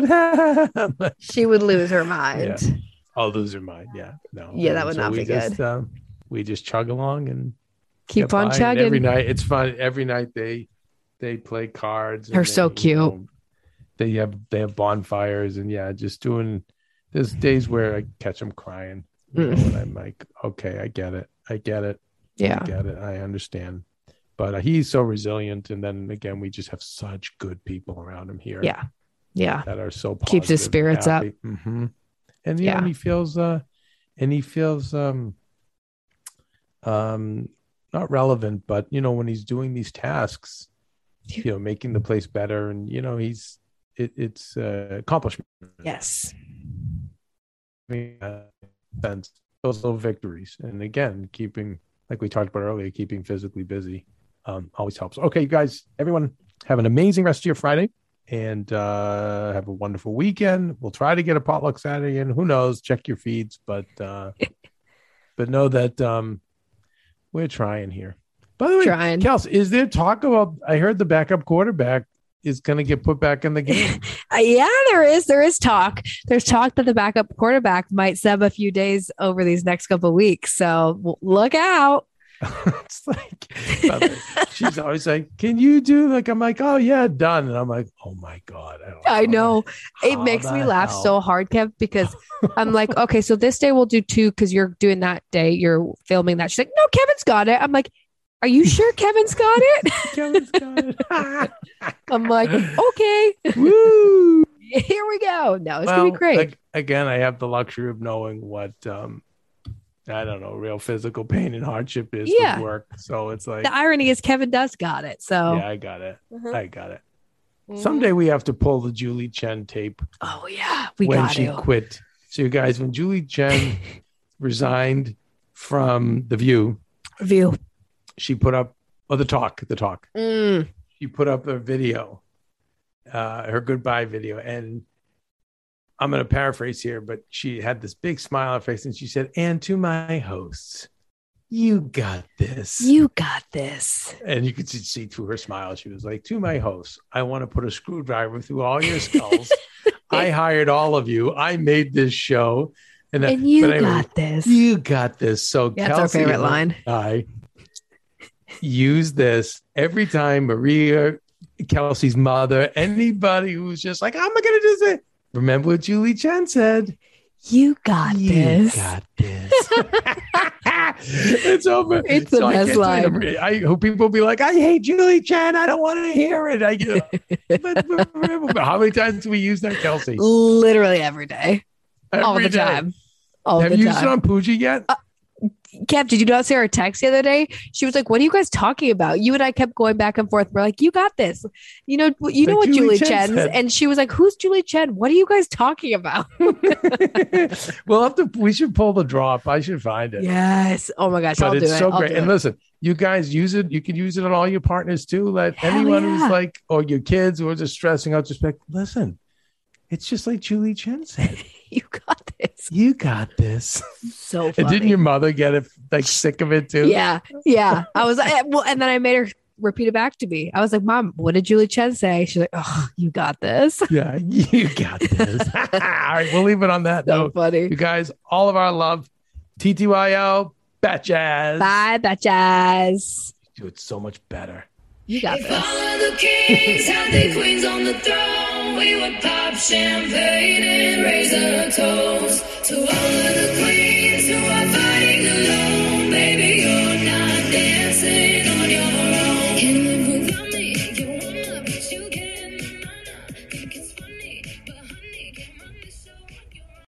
don't. She would lose her mind. Yeah. I'll lose her mind. Yeah. No. Yeah, that And would not we be just, good. Um, we just chug along and Keep get on by. And chugging. every night. It's fun. Every night they, they play cards. and They're so they, you cute. know, they have, they have bonfires and yeah, just doing, there's days where I catch them crying. You know, Mm. and I'm like, okay, I get it. I get it. Yeah. I get it. I understand. But uh, he's so resilient. And then again, we just have such good people around him here. Yeah. Yeah. That are so Keeps his positive and spirits up. happy. Mhm. And yeah, Yeah. and he feels, uh, and he feels, um, um, not relevant, but you know, when he's doing these tasks, you know, making the place better, and you know, he's it, it's uh, accomplishment. Yes. Uh, sense those little victories, and again, keeping like we talked about earlier, keeping physically busy um, always helps. Okay, you guys, everyone, have an amazing rest of your Friday, and uh, have a wonderful weekend. We'll try to get a potluck Saturday in. Who knows? Check your feeds, but uh, but know that um, we're trying here. By the way, Trying. Kels, is there talk about? I heard the backup quarterback is going to get put back in the game. Uh, yeah, there is. There is talk. There's talk that the backup quarterback might sub a few days over these next couple of weeks. So w- look out. It's like, she's always like, can you do like, I'm like, oh yeah, done. And I'm like, oh my God. I, don't I know. How It makes me the laugh hell? so hard, Kev, because I'm like, okay, so this day we'll do two because you're doing that day. You're filming that. She's like, no, Kevin's got it. I'm like, are you sure Kevin's got it? Kevin's got it. I'm like, okay. Woo! Here we go. No, it's Well, going to be great. like, again, I have the luxury of knowing what, um, I don't know, real physical pain and hardship is Yeah. with work. So it's like, The irony is Kevin does got it. So, yeah, I got it. Mhm. I got it. Mhm. Someday we have to pull the Julie Chen tape oh, yeah, we when got she to. quit. So you guys, when Julie Chen resigned from The View, View. she put up, oh, the talk, the talk. Mm. She put up a video, uh, her goodbye video. And I'm going to paraphrase here, but she had this big smile on her face and she said, and to my hosts, you got this. You got this. And you could see through her smile. She was like, to my hosts, I want to put a screwdriver through all your skulls. I hired all of you. I made this show. And, uh, And you but anyway, got this. You got this. So Yeah, that's our Kelsey favorite and line. I use this every time Maria, Kelsey's mother, anybody who's just like, I'm going to do this. Remember what Julie Chen said? You got You this. got this. It's over. It's the I best can't tell line. you, I hope people will be like, I hate Julie Chen. I don't want to hear it. I, you know, but, but remember, how many times do we use that, Kelsey? Literally every day. all Every the day. time. All Have the you used it time. on Pooja yet? Kev, did you not see our text the other day? She was like, what are you guys talking about? You and I kept going back and forth. We're like, you got this. You know, you know Like what Julie Julie Chen Chen's? said. And she was like, who's Julie Chen? What are you guys talking about? We'll have to. We should pull the drop. I should find it. Yes. Oh my gosh. But I'll do it's it. so I'll great. do And it. listen, you guys use it. You can use it on all your partners too. Let Hell anyone yeah. who's like, or your kids who are just stressing out, just like, listen, it's just like Julie Chen said. You got this. You got this. So And funny. didn't your mother get it like sick of it too? Yeah. Yeah. I was like, well, and then I made her repeat it back to me. I was like, Mom, what did Julie Chen say? She's like, oh, you got this. Yeah, you got this. All right, we'll leave it on that So note. funny. You guys, all of our love. T T Y L, Batjazz. Bye, bitches. Do it so much better. You got If this. all of the kings had their queens on the throne, we would pop champagne and raise a toast to all of the